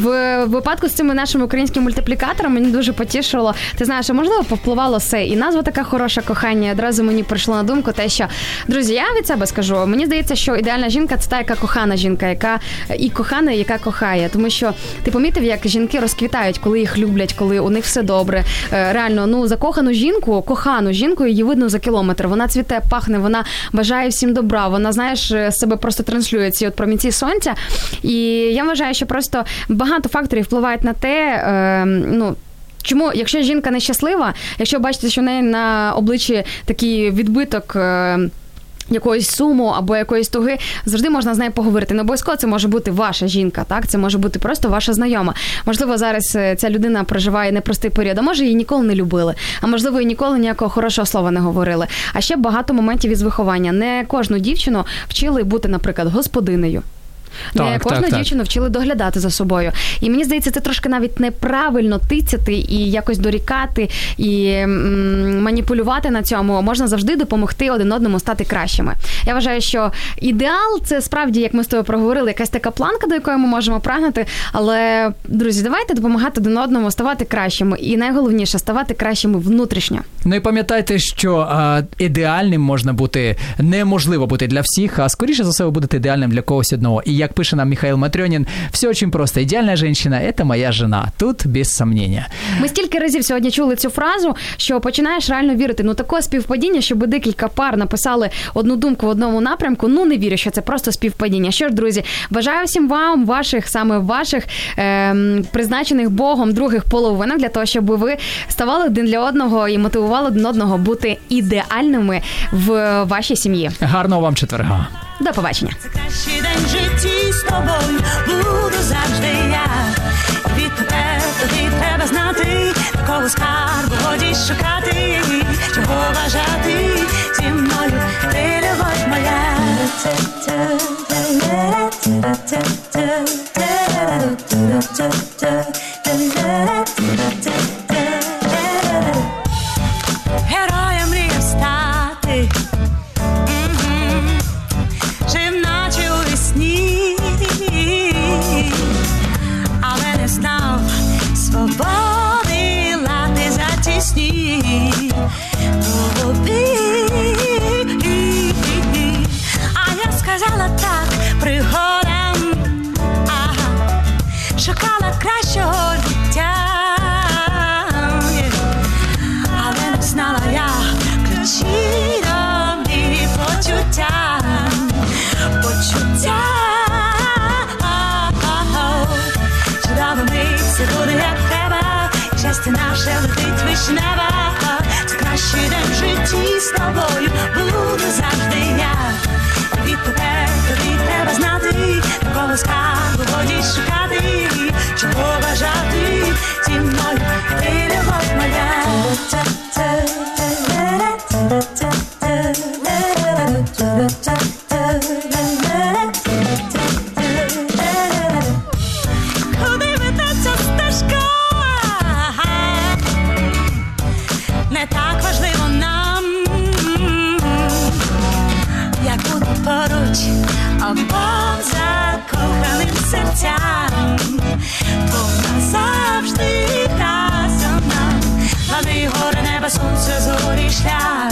в випадку з цими нашими українськими мультиплікаторами мені дуже потішило. Ти знаєш, а можливо повпливало все. І назва така хороша, «Кохання». Одразу мені прийшло на думку те, що, друзі, я від себе скажу, мені здається, що ідеальна жінка – це та, яка кохана жінка, яка і кохана, яка кохає. Тому що ти помітив, як жінки розквітають, коли їх люблять, коли у них все добре. Реально, ну, закохану жінку, кохану жінку, її видно за кілометр. Вона цвіте, пахне, вона бажає всім добра. Вона, знаєш, себе просто транслює ці от промінці сонця. І я вважаю, що просто багато факторів впливають на те, е, ну, чому, якщо жінка нещаслива, якщо бачите, що в неї на обличчі такий відбиток е, якоїсь суму або якоїсь туги, завжди можна з нею поговорити. Не обов'язково це може бути ваша жінка, так? Це може бути просто ваша знайома. Можливо, зараз ця людина проживає непростий період, а може її ніколи не любили, а можливо, їй ніколи ніякого хорошого слова не говорили. А ще багато моментів із виховання. Не кожну дівчину вчили бути, наприклад, господинею. Не так, кожну так, дівчину так. вчили доглядати за собою. І мені здається, це трошки навіть неправильно тицяти і якось дорікати, і м- маніпулювати на цьому. Можна завжди допомогти один одному стати кращими. Я вважаю, що ідеал – це справді, як ми з тобою проговорили, якась така планка, до якої ми можемо прагнути. Але, друзі, давайте допомагати один одному ставати кращими. І найголовніше – ставати кращими внутрішньо. Ну і пам'ятайте, що а, ідеальним можна бути, неможливо бути для всіх, а скоріше за все ви будете ідеальним для когось одного. І як пише нам Михаил Матрёнин, все очень просто. Идеальная женщина – это моя жена. Тут без сомнения. Ми стільки разів сьогодні чули цю фразу, що починаєш реально вірити. Ну, таке співпадіння, щоб декілька пар написали одну думку в одному напрямку, ну, не вірю, що це просто співпадіння. Що ж, друзі, бажаю всім вам, ваших, саме ваших, е, призначених Богом других половинок, для того, щоб ви ставали один для одного і мотивували один одного бути ідеальними в вашій сім'ї. Гарного вам четверга. До побачення. Це кращий день в житті з тобою, буду завжди я. Відтепер тобі треба знати, такого скарбу годі шукати, чого вважати зі мною, ти любов моя. Героєм мріяв стати, жив наче у вісні, але не знав свободи, лати затісні тобі. А я сказала так пригодам, ага, шукала кращого життя, але не знала я ключі до мій почуття, почуття. Чудово мить, все буде як треба, щастя наше летить вишнева. Це кращий день в житті з тобою, буду завжди я. Відтепер тобі треба знати, такого скарбу годі шукати, чого бажати зі мною, ти любов моя. Куди ведеться стежка? Не так важливо нам, як бути поруч обом закоханим серцям, бо назавжди разом нам плани, гори, небо, сонце, зорі, шлях.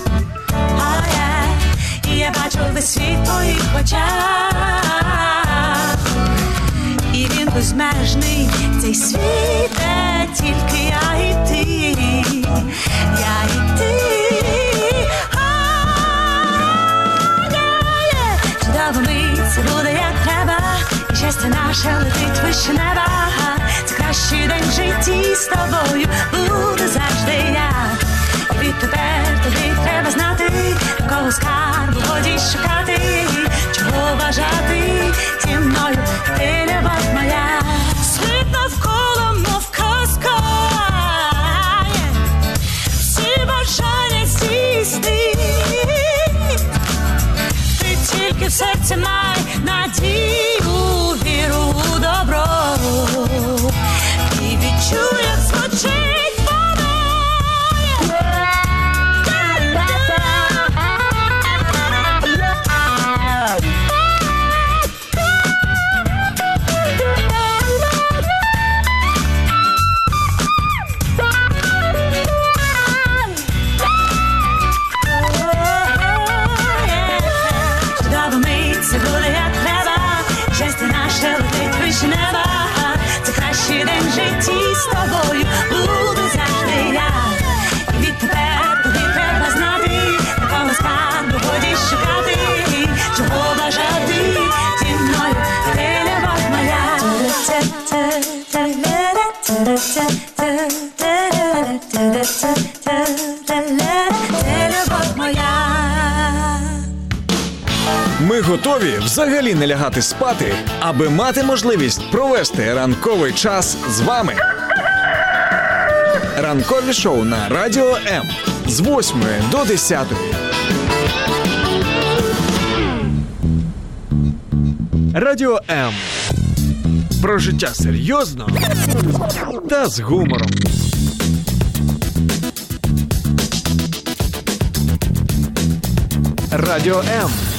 А я, і я бачу весь світ в твоїх очах, і він безмежний, цей світ, де тільки я і ти, я і ти. Чудово мить, це буде як треба, і щастя наше летить вище неба. Це кращий день в житті з тобою, буду завжди я. І відтепер тобі треба знати, такого скарбу годі шукати, чого бажати зі мною, ти любов моя. Світ навколо, мов казка, всі бажання здійснить. Ти тільки в серці май надію, віру у добро, і відчуй, як звучить воно. Чудово мить, це буде як треба, щастя наше летить вище неба. Це кращий день в житті з тобою, буду завжди я. І відтепер тобі треба знати, такого скарбу годі шукати, чого бажати зі мною, ти любов моя. Ти любов моя. Готові взагалі не лягати спати, аби мати можливість провести ранковий час з вами? Ранкові шоу на Радіо М з восьмої до десятої. Радіо М. Про життя серйозно та з гумором. Радіо М.